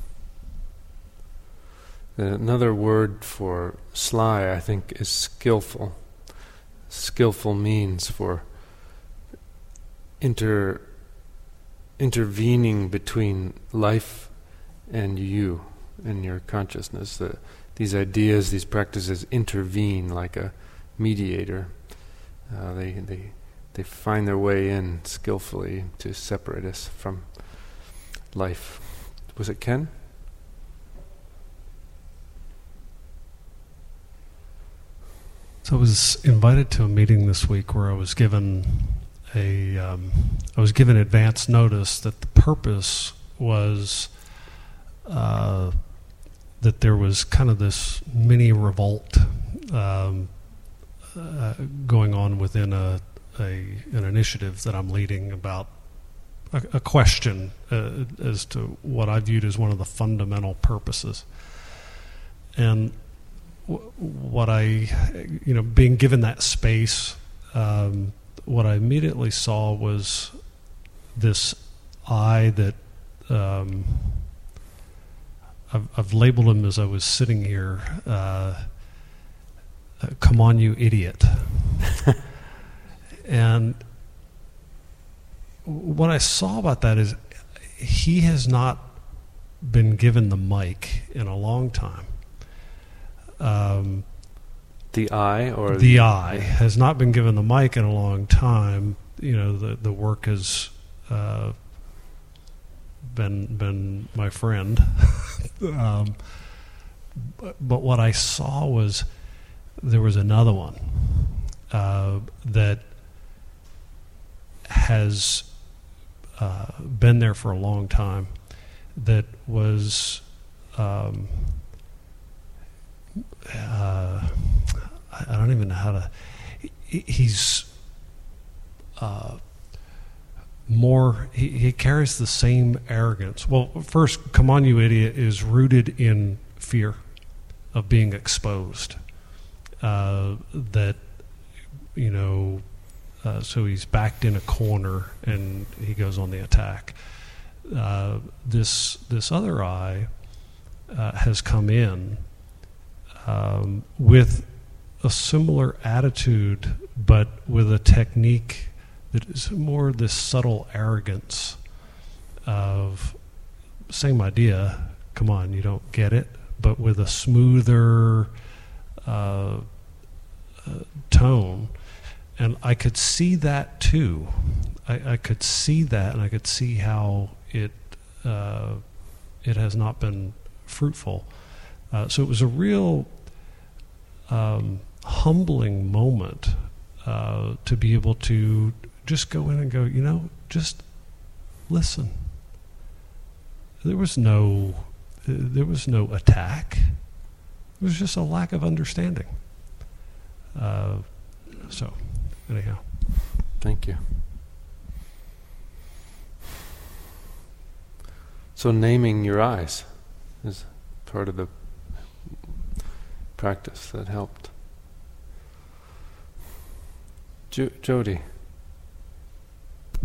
A: Another word for sly, I think, is skillful. Skillful means for inter intervening between life and you and your consciousness. The, these ideas, these practices intervene like a mediator. Uh, they they they find their way in skillfully to separate us from life. Was it Ken?
M: So I was invited to a meeting this week where I was given a um, I was given advance notice that the purpose was uh, that there was kind of this mini revolt um, uh, going on within a, a an initiative that I'm leading about a, a question uh, as to what I viewed as one of the fundamental purposes. And what I, you know, being given that space, um, what I immediately saw was this I that um, I've, I've labeled him as I was sitting here. Uh, Come on, you idiot! And what I saw about that is he has not been given the mic in a long time. Um,
A: the I or
M: the I has not been given the mic in a long time. You know, the the work has uh, been been my friend. um, but, but what I saw was there was another one uh, that has uh, been there for a long time. That was. Um, Uh, I don't even know how to. He's uh, more. He, he carries the same arrogance. Well, first, "Come on, you idiot" is rooted in fear of being exposed. Uh, that you know, uh, so he's backed in a corner and he goes on the attack. Uh, this this other eye uh, has come in. Um, with a similar attitude, but with a technique that is more this subtle arrogance of same idea. Come on, you don't get it, but with a smoother uh, uh, tone. And I could see that too. I, I could see that, and I could see how it uh, it has not been fruitful. Uh, so it was a real um, humbling moment uh, to be able to just go in and go, you know, just listen. There was no, there was no attack. It was just a lack of understanding. Uh, so, anyhow.
A: Thank you. So naming your eyes is part of the practice that helped. Jo- Jody.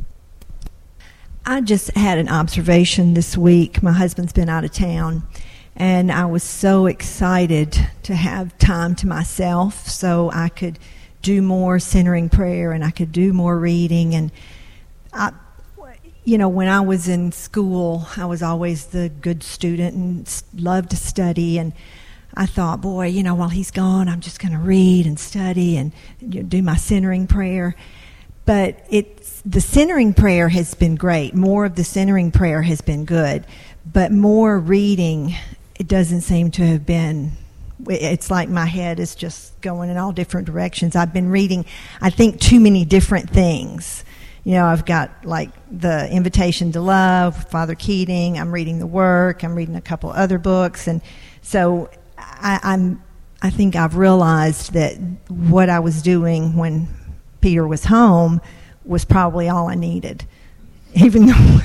N: I just had an observation this week. My husband's been out of town, and I was so excited to have time to myself so I could do more centering prayer and I could do more reading. And I, you know, when I was in school, I was always the good student and loved to study. And I thought, boy, you know, while he's gone, I'm just going to read and study and you know, do my centering prayer. But it's, the centering prayer has been great. More of the centering prayer has been good. But more reading, it doesn't seem to have been, it's like my head is just going in all different directions. I've been reading, I think, too many different things. You know, I've got like the Invitation to Love, Father Keating. I'm reading the work. I'm reading a couple other books. And so I, I'm, I think I've realized that what I was doing when Peter was home was probably all I needed, even though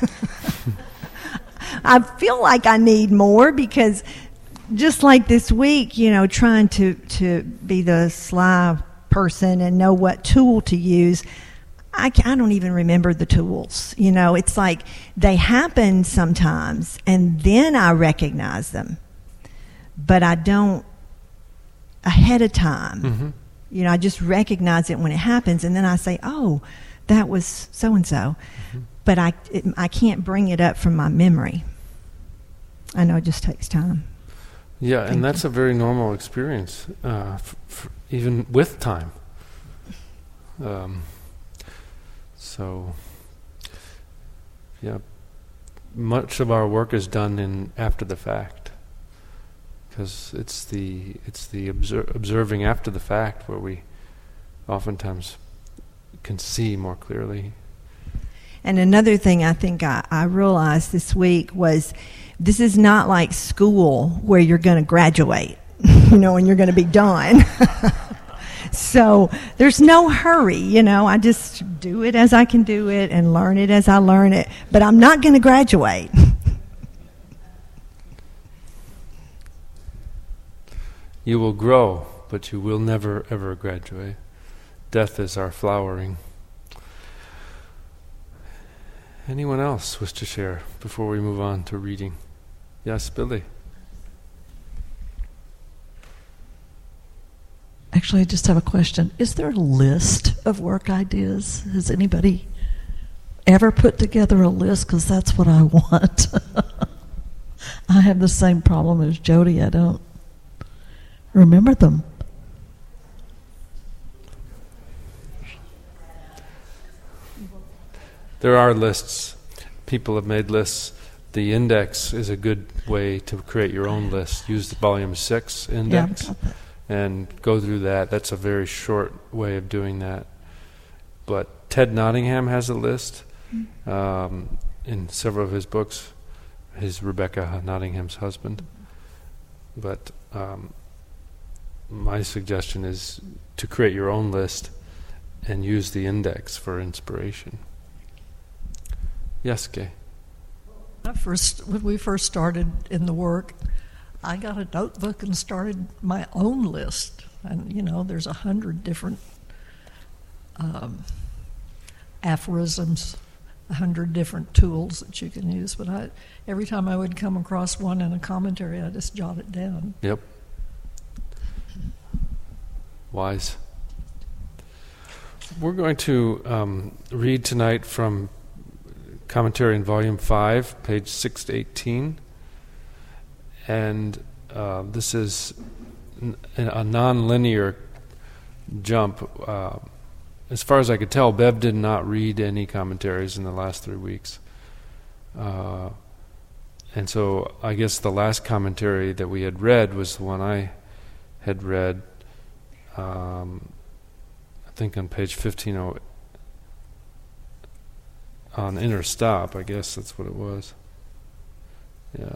N: I feel like I need more, because just like this week, you know, trying to, to be the sly person and know what tool to use, I, can, I don't even remember the tools. You know, it's like they happen sometimes and then I recognize them, but I don't ahead of time. Mm-hmm. You know, I just recognize it when it happens, and then I say, oh, that was so-and-so. Mm-hmm. But I, it, I can't bring it up from my memory. I know it just takes time.
A: Yeah,
N: Thank
A: and that's
N: you.
A: a very normal experience, uh, f- f- even with time. Um, so, yeah, much of our work is done in after the fact. Because it's the it's the obser- observing after the fact where we oftentimes can see more clearly.
N: And another thing I think I, I realized this week was this is not like school where you're going to graduate, you know, and you're going to be done. So there's no hurry, you know. I just do it as I can do it and learn it as I learn it. But I'm not going to graduate.
A: You will grow, but you will never, ever graduate. Death is our flowering. Anyone else wish to share before we move on to reading? Yes, Billy.
G: Actually, I just have a question. Is there a list of work ideas? Has anybody ever put together a list? Because that's what I want. I have the same problem as Jody. I don't remember them.
A: There are lists. People have made lists. The index is a good way to create your own list. Use the volume six index
G: Yeah,
A: and go through that. That's a very short way of doing that. But Ted Nottingham has a list um, in several of his books. His Rebecca Nottingham's husband. But um, my suggestion is to create your own list and use the index for inspiration. Yes, Kay.
K: I first, when we first started in the work, I got a notebook and started my own list. And, you know, there's a hundred different um, aphorisms, a hundred different tools that you can use. But I, every time I would come across one in a commentary, I just jot it down.
A: Yep. Wise. We're going to um, read tonight from commentary in volume five, page six to eighteen. And uh, this is n- a non-linear jump. Uh, as far as I could tell, Bev did not read any commentaries in the last three weeks. Uh, and so I guess the last commentary that we had read was the one I had read. Um, I think on page fifteen oh, on Inner Stop, I guess that's what it was. Yeah.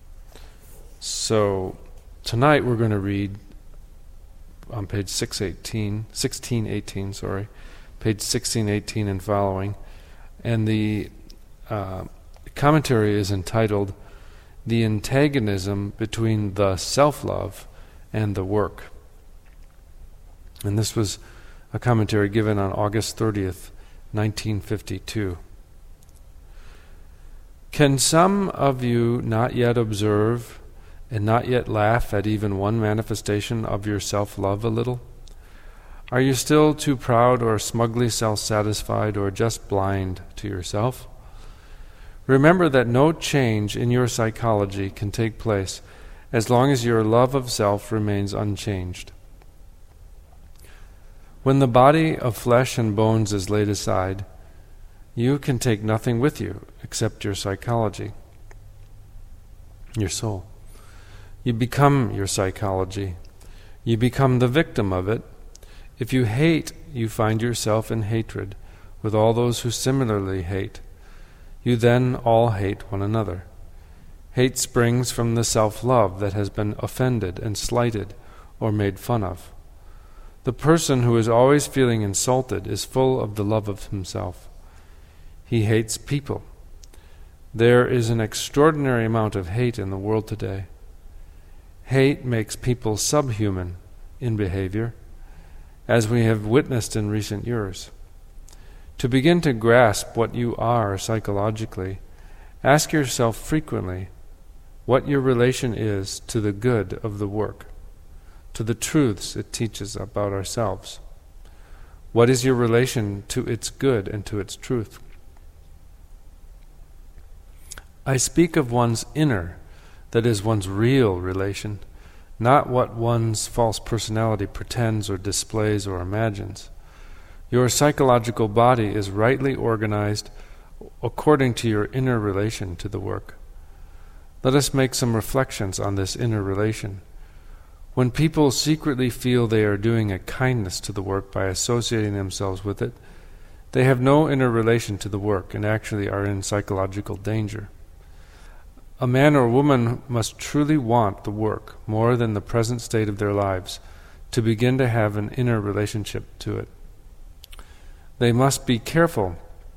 A: So tonight we're going to read on page six eighteen, sixteen eighteen, sorry, page sixteen eighteen and following, and the uh, commentary is entitled "The Antagonism Between the Self-Love and the Work." And this was a commentary given on August thirtieth, nineteen fifty-two. Can some of you not yet observe and not yet laugh at even one manifestation of your self-love a little? Are you still too proud or smugly self-satisfied or just blind to yourself? Remember that no change in your psychology can take place as long as your love of self remains unchanged. When the body of flesh and bones is laid aside, you can take nothing with you except your psychology, your soul. You become your psychology. You become the victim of it. If you hate, you find yourself in hatred with all those who similarly hate. You then all hate one another. Hate springs from the self-love that has been offended and slighted or made fun of. The person who is always feeling insulted is full of the love of himself. He hates people. There is an extraordinary amount of hate in the world today. Hate makes people subhuman in behavior, as we have witnessed in recent years. To begin to grasp what you are psychologically, ask yourself frequently what your relation is to the good of the work, to the truths it teaches about ourselves. What is your relation to its good and to its truth? I speak of one's inner, that is, one's real relation, not what one's false personality pretends or displays or imagines. Your psychological body is rightly organized according to your inner relation to the work. Let us make some reflections on this inner relation. When people secretly feel they are doing a kindness to the work by associating themselves with it, they have no inner relation to the work and actually are in psychological danger. A man or woman must truly want the work more than the present state of their lives to begin to have an inner relationship to it. They must be careful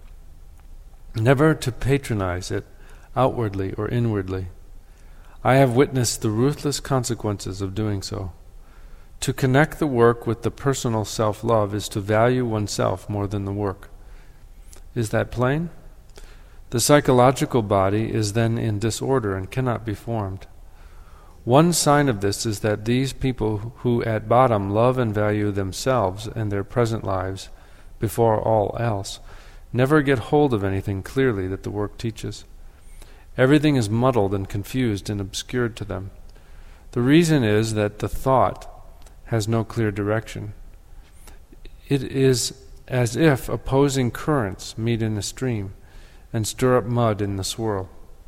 A: never to patronize it outwardly or inwardly. I have witnessed the ruthless consequences of doing so. To connect the work with the personal self-love is to value oneself more than the work. Is that plain? The psychological body is then in disorder and cannot be formed. One sign of this is that these people who at bottom love and value themselves and their present lives before all else never get hold of anything clearly that the work teaches. Everything is muddled and confused and obscured to them. The reason is that the thought has no clear direction. It is as if opposing currents meet in a stream and stir up mud in the swirl.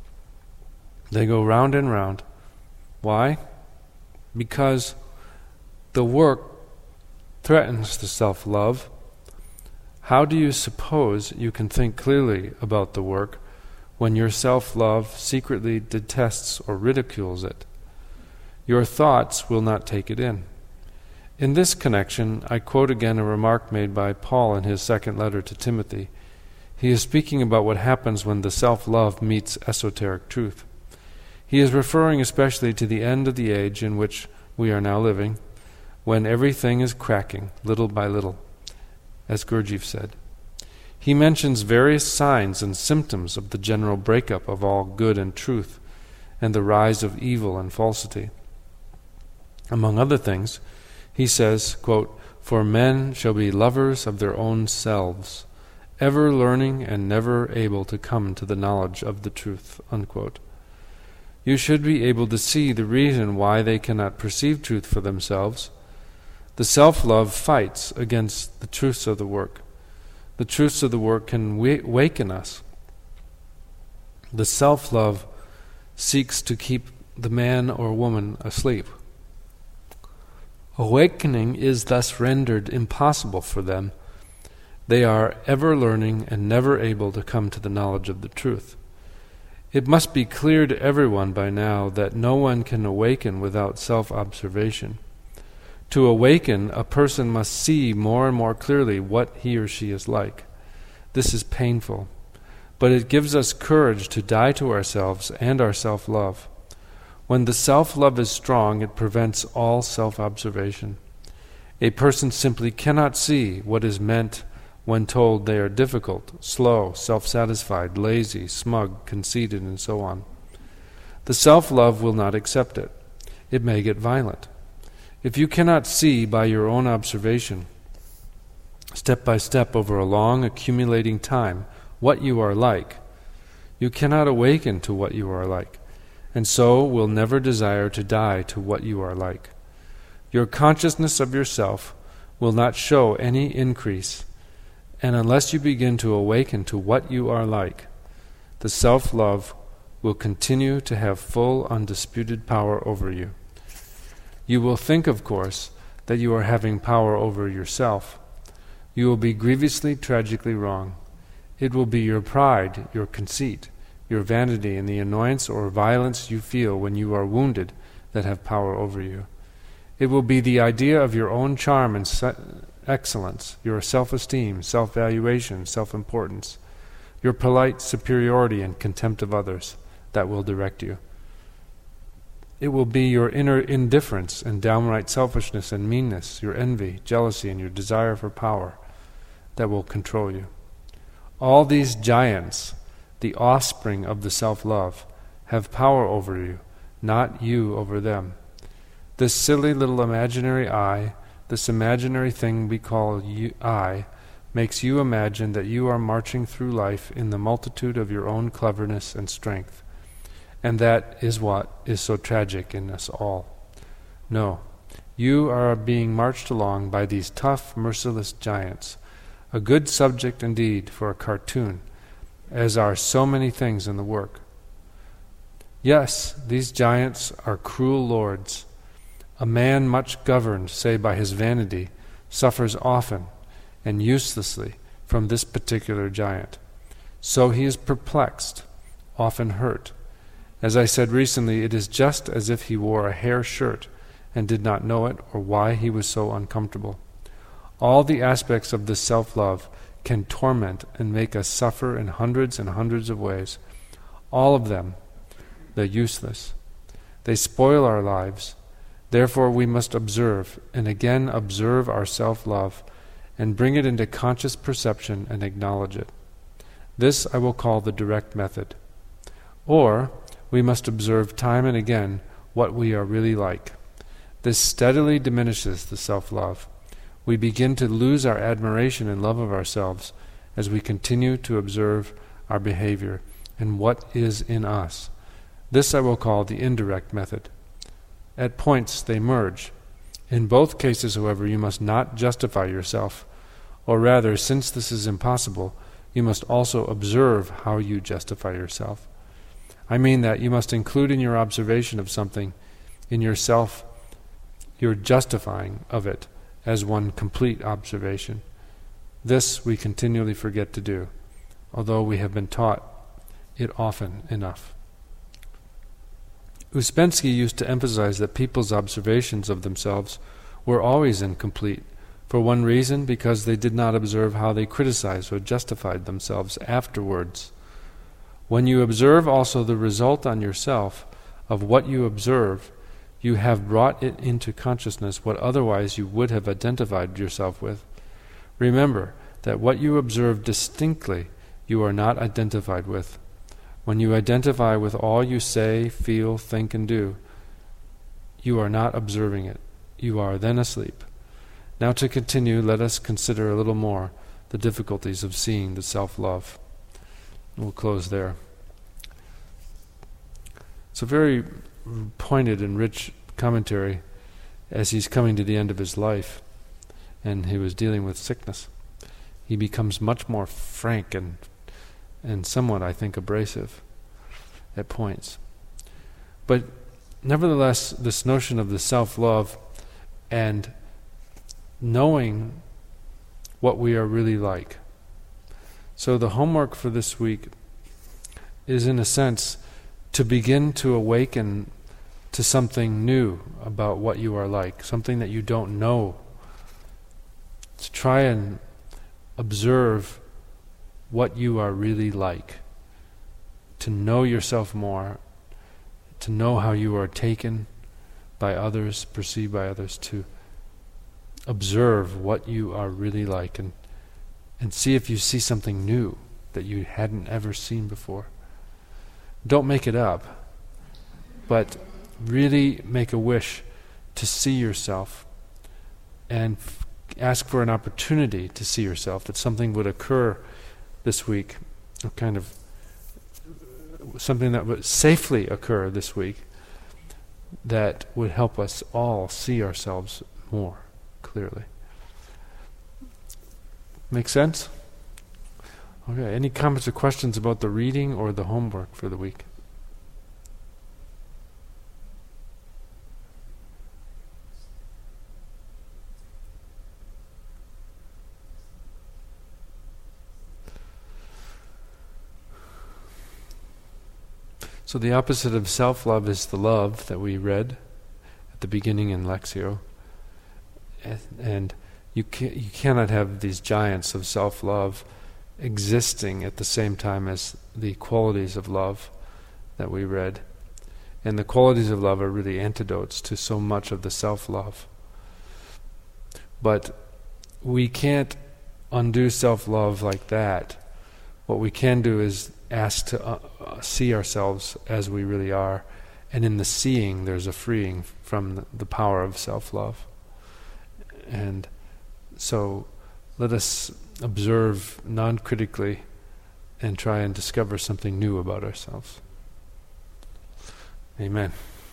A: They go round and round. Why? Because the work threatens the self-love. How do you suppose you can think clearly about the work when your self-love secretly detests or ridicules it? Your thoughts will not take it in. In this connection, I quote again a remark made by Paul in his second letter to Timothy. He is speaking about what happens when the self-love meets esoteric truth. He is referring especially to the end of the age in which we are now living, when everything is cracking little by little, as Gurdjieff said. He mentions various signs and symptoms of the general breakup of all good and truth, and the rise of evil and falsity. Among other things, he says, quote, "For men shall be lovers of their own selves, ever learning and never able to come to the knowledge of the truth," unquote. You should be able to see the reason why they cannot perceive truth for themselves. The self-love fights against the truths of the work. The truths of the work can waken us. The self-love seeks to keep the man or woman asleep. Awakening is thus rendered impossible for them. They are ever learning and never able to come to the knowledge of the truth. It must be clear to everyone by now that no one can awaken without self-observation. To awaken, a person must see more and more clearly what he or she is like. This is painful, but it gives us courage to die to ourselves and our self-love. When the self-love is strong, it prevents all self-observation. A person simply cannot see what is meant when told they are difficult, slow, self-satisfied, lazy, smug, conceited, and so on. The self-love will not accept it. It may get violent. If you cannot see by your own observation, step by step over a long accumulating time, what you are like, you cannot awaken to what you are like, and so will never desire to die to what you are like. Your consciousness of yourself will not show any increase, and unless you begin to awaken to what you are like, the self-love will continue to have full, undisputed power over you. You will think, of course, that you are having power over yourself. You will be grievously, tragically wrong. It will be your pride, your conceit, your vanity, and the annoyance or violence you feel when you are wounded that have power over you. It will be the idea of your own charm and se- excellence, your self-esteem, self-valuation, self-importance, your polite superiority and contempt of others that will direct you. It will be your inner indifference and downright selfishness and meanness, your envy, jealousy, and your desire for power that will control you. All these giants, the offspring of the self-love, have power over you, not you over them. This silly little imaginary I, this imaginary thing we call you, I, makes you imagine that you are marching through life in the multitude of your own cleverness and strength. And that is what is so tragic in us all. No, you are being marched along by these tough, merciless giants, a good subject indeed for a cartoon, as are so many things in the work. Yes, these giants are cruel lords. A man much governed, say, by his vanity, suffers often and uselessly from this particular giant. So he is perplexed, often hurt. As I said recently, it is just as if he wore a hair shirt and did not know it or why he was so uncomfortable. All the aspects of this self-love can torment and make us suffer in hundreds and hundreds of ways. All of them, they're useless. They spoil our lives. Therefore we must observe, and again observe our self-love, and bring it into conscious perception and acknowledge it. This I will call the direct method. Or we must observe time and again what we are really like. This steadily diminishes the self-love. We begin to lose our admiration and love of ourselves as we continue to observe our behavior and what is in us. This I will call the indirect method. At points they merge. In both cases, however, you must not justify yourself, or rather, since this is impossible, you must also observe how you justify yourself. I mean that you must include in your observation of something, in yourself, your justifying of it as one complete observation. This we continually forget to do, although we have been taught it often enough. Uspensky used to emphasize that people's observations of themselves were always incomplete, for one reason, because they did not observe how they criticized or justified themselves afterwards. When you observe also the result on yourself of what you observe, you have brought it into consciousness what otherwise you would have identified yourself with. Remember that what you observe distinctly you are not identified with. When you identify with all you say, feel, think, and do, you are not observing it. You are then asleep. Now to continue, let us consider a little more the difficulties of seeing the self-love. We'll close there. It's a very pointed and rich commentary as he's coming to the end of his life and he was dealing with sickness. He becomes much more frank and and somewhat, I think, abrasive at points. But nevertheless, this notion of the self-love and knowing what we are really like. So the homework for this week is, in a sense, to begin to awaken to something new about what you are like, something that you don't know. To try and observe what you are really like, to know yourself more, to know how you are taken by others, perceived by others, to observe what you are really like and and see if you see something new that you hadn't ever seen before. Don't make it up, but really make a wish to see yourself and f- ask for an opportunity to see yourself, that something would occur this week, a kind of something that would safely occur this week that would help us all see ourselves more clearly. Make sense? Okay, any comments or questions about the reading or the homework for the week? So the opposite of self-love is the love that we read at the beginning in Lectio. And you can, you cannot have these giants of self-love existing at the same time as the qualities of love that we read. And the qualities of love are really antidotes to so much of the self-love. But we can't undo self-love like that. What we can do is ask to uh, uh, see ourselves as we really are, and in the seeing there's a freeing from the, the power of self-love. And so let us observe non-critically and try and discover something new about ourselves. Amen.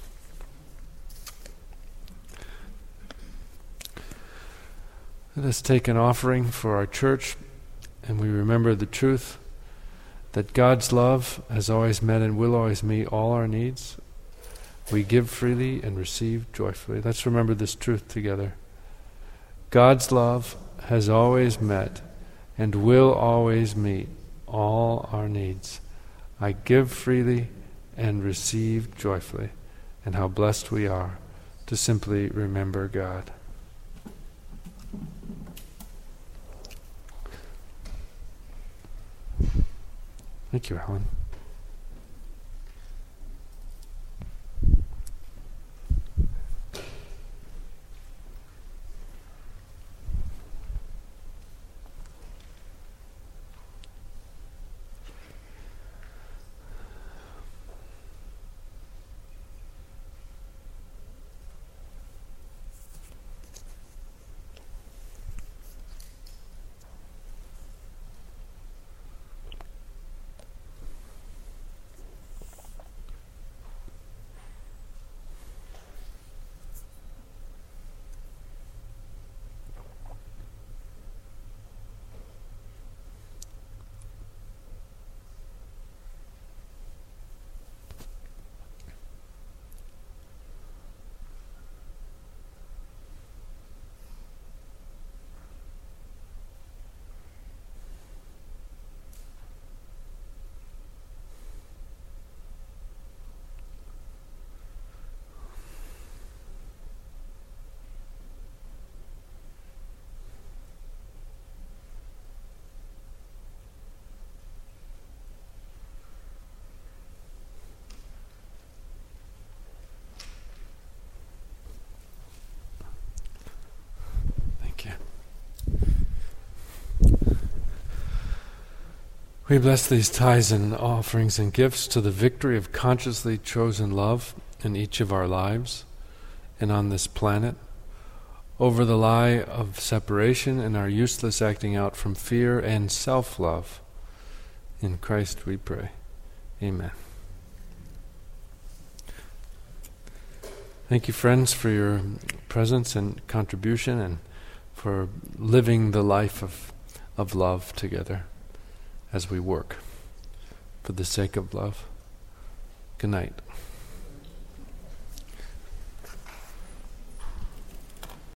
A: Let us take an offering for our church, and we remember the truth that God's love has always met and will always meet all our needs. We give freely and receive joyfully. Let's remember this truth together. God's love has always met and will always meet all our needs. I give freely and receive joyfully. And how blessed we are to simply remember God. Thank you, Helen. We bless these tithes and offerings and gifts to the victory of consciously chosen love in each of our lives and on this planet, over the lie of separation and our useless acting out from fear and self-love. In Christ we pray. Amen. Thank you, friends, for your presence and contribution and for living the life of, of love together as we work for the sake of love. Good night.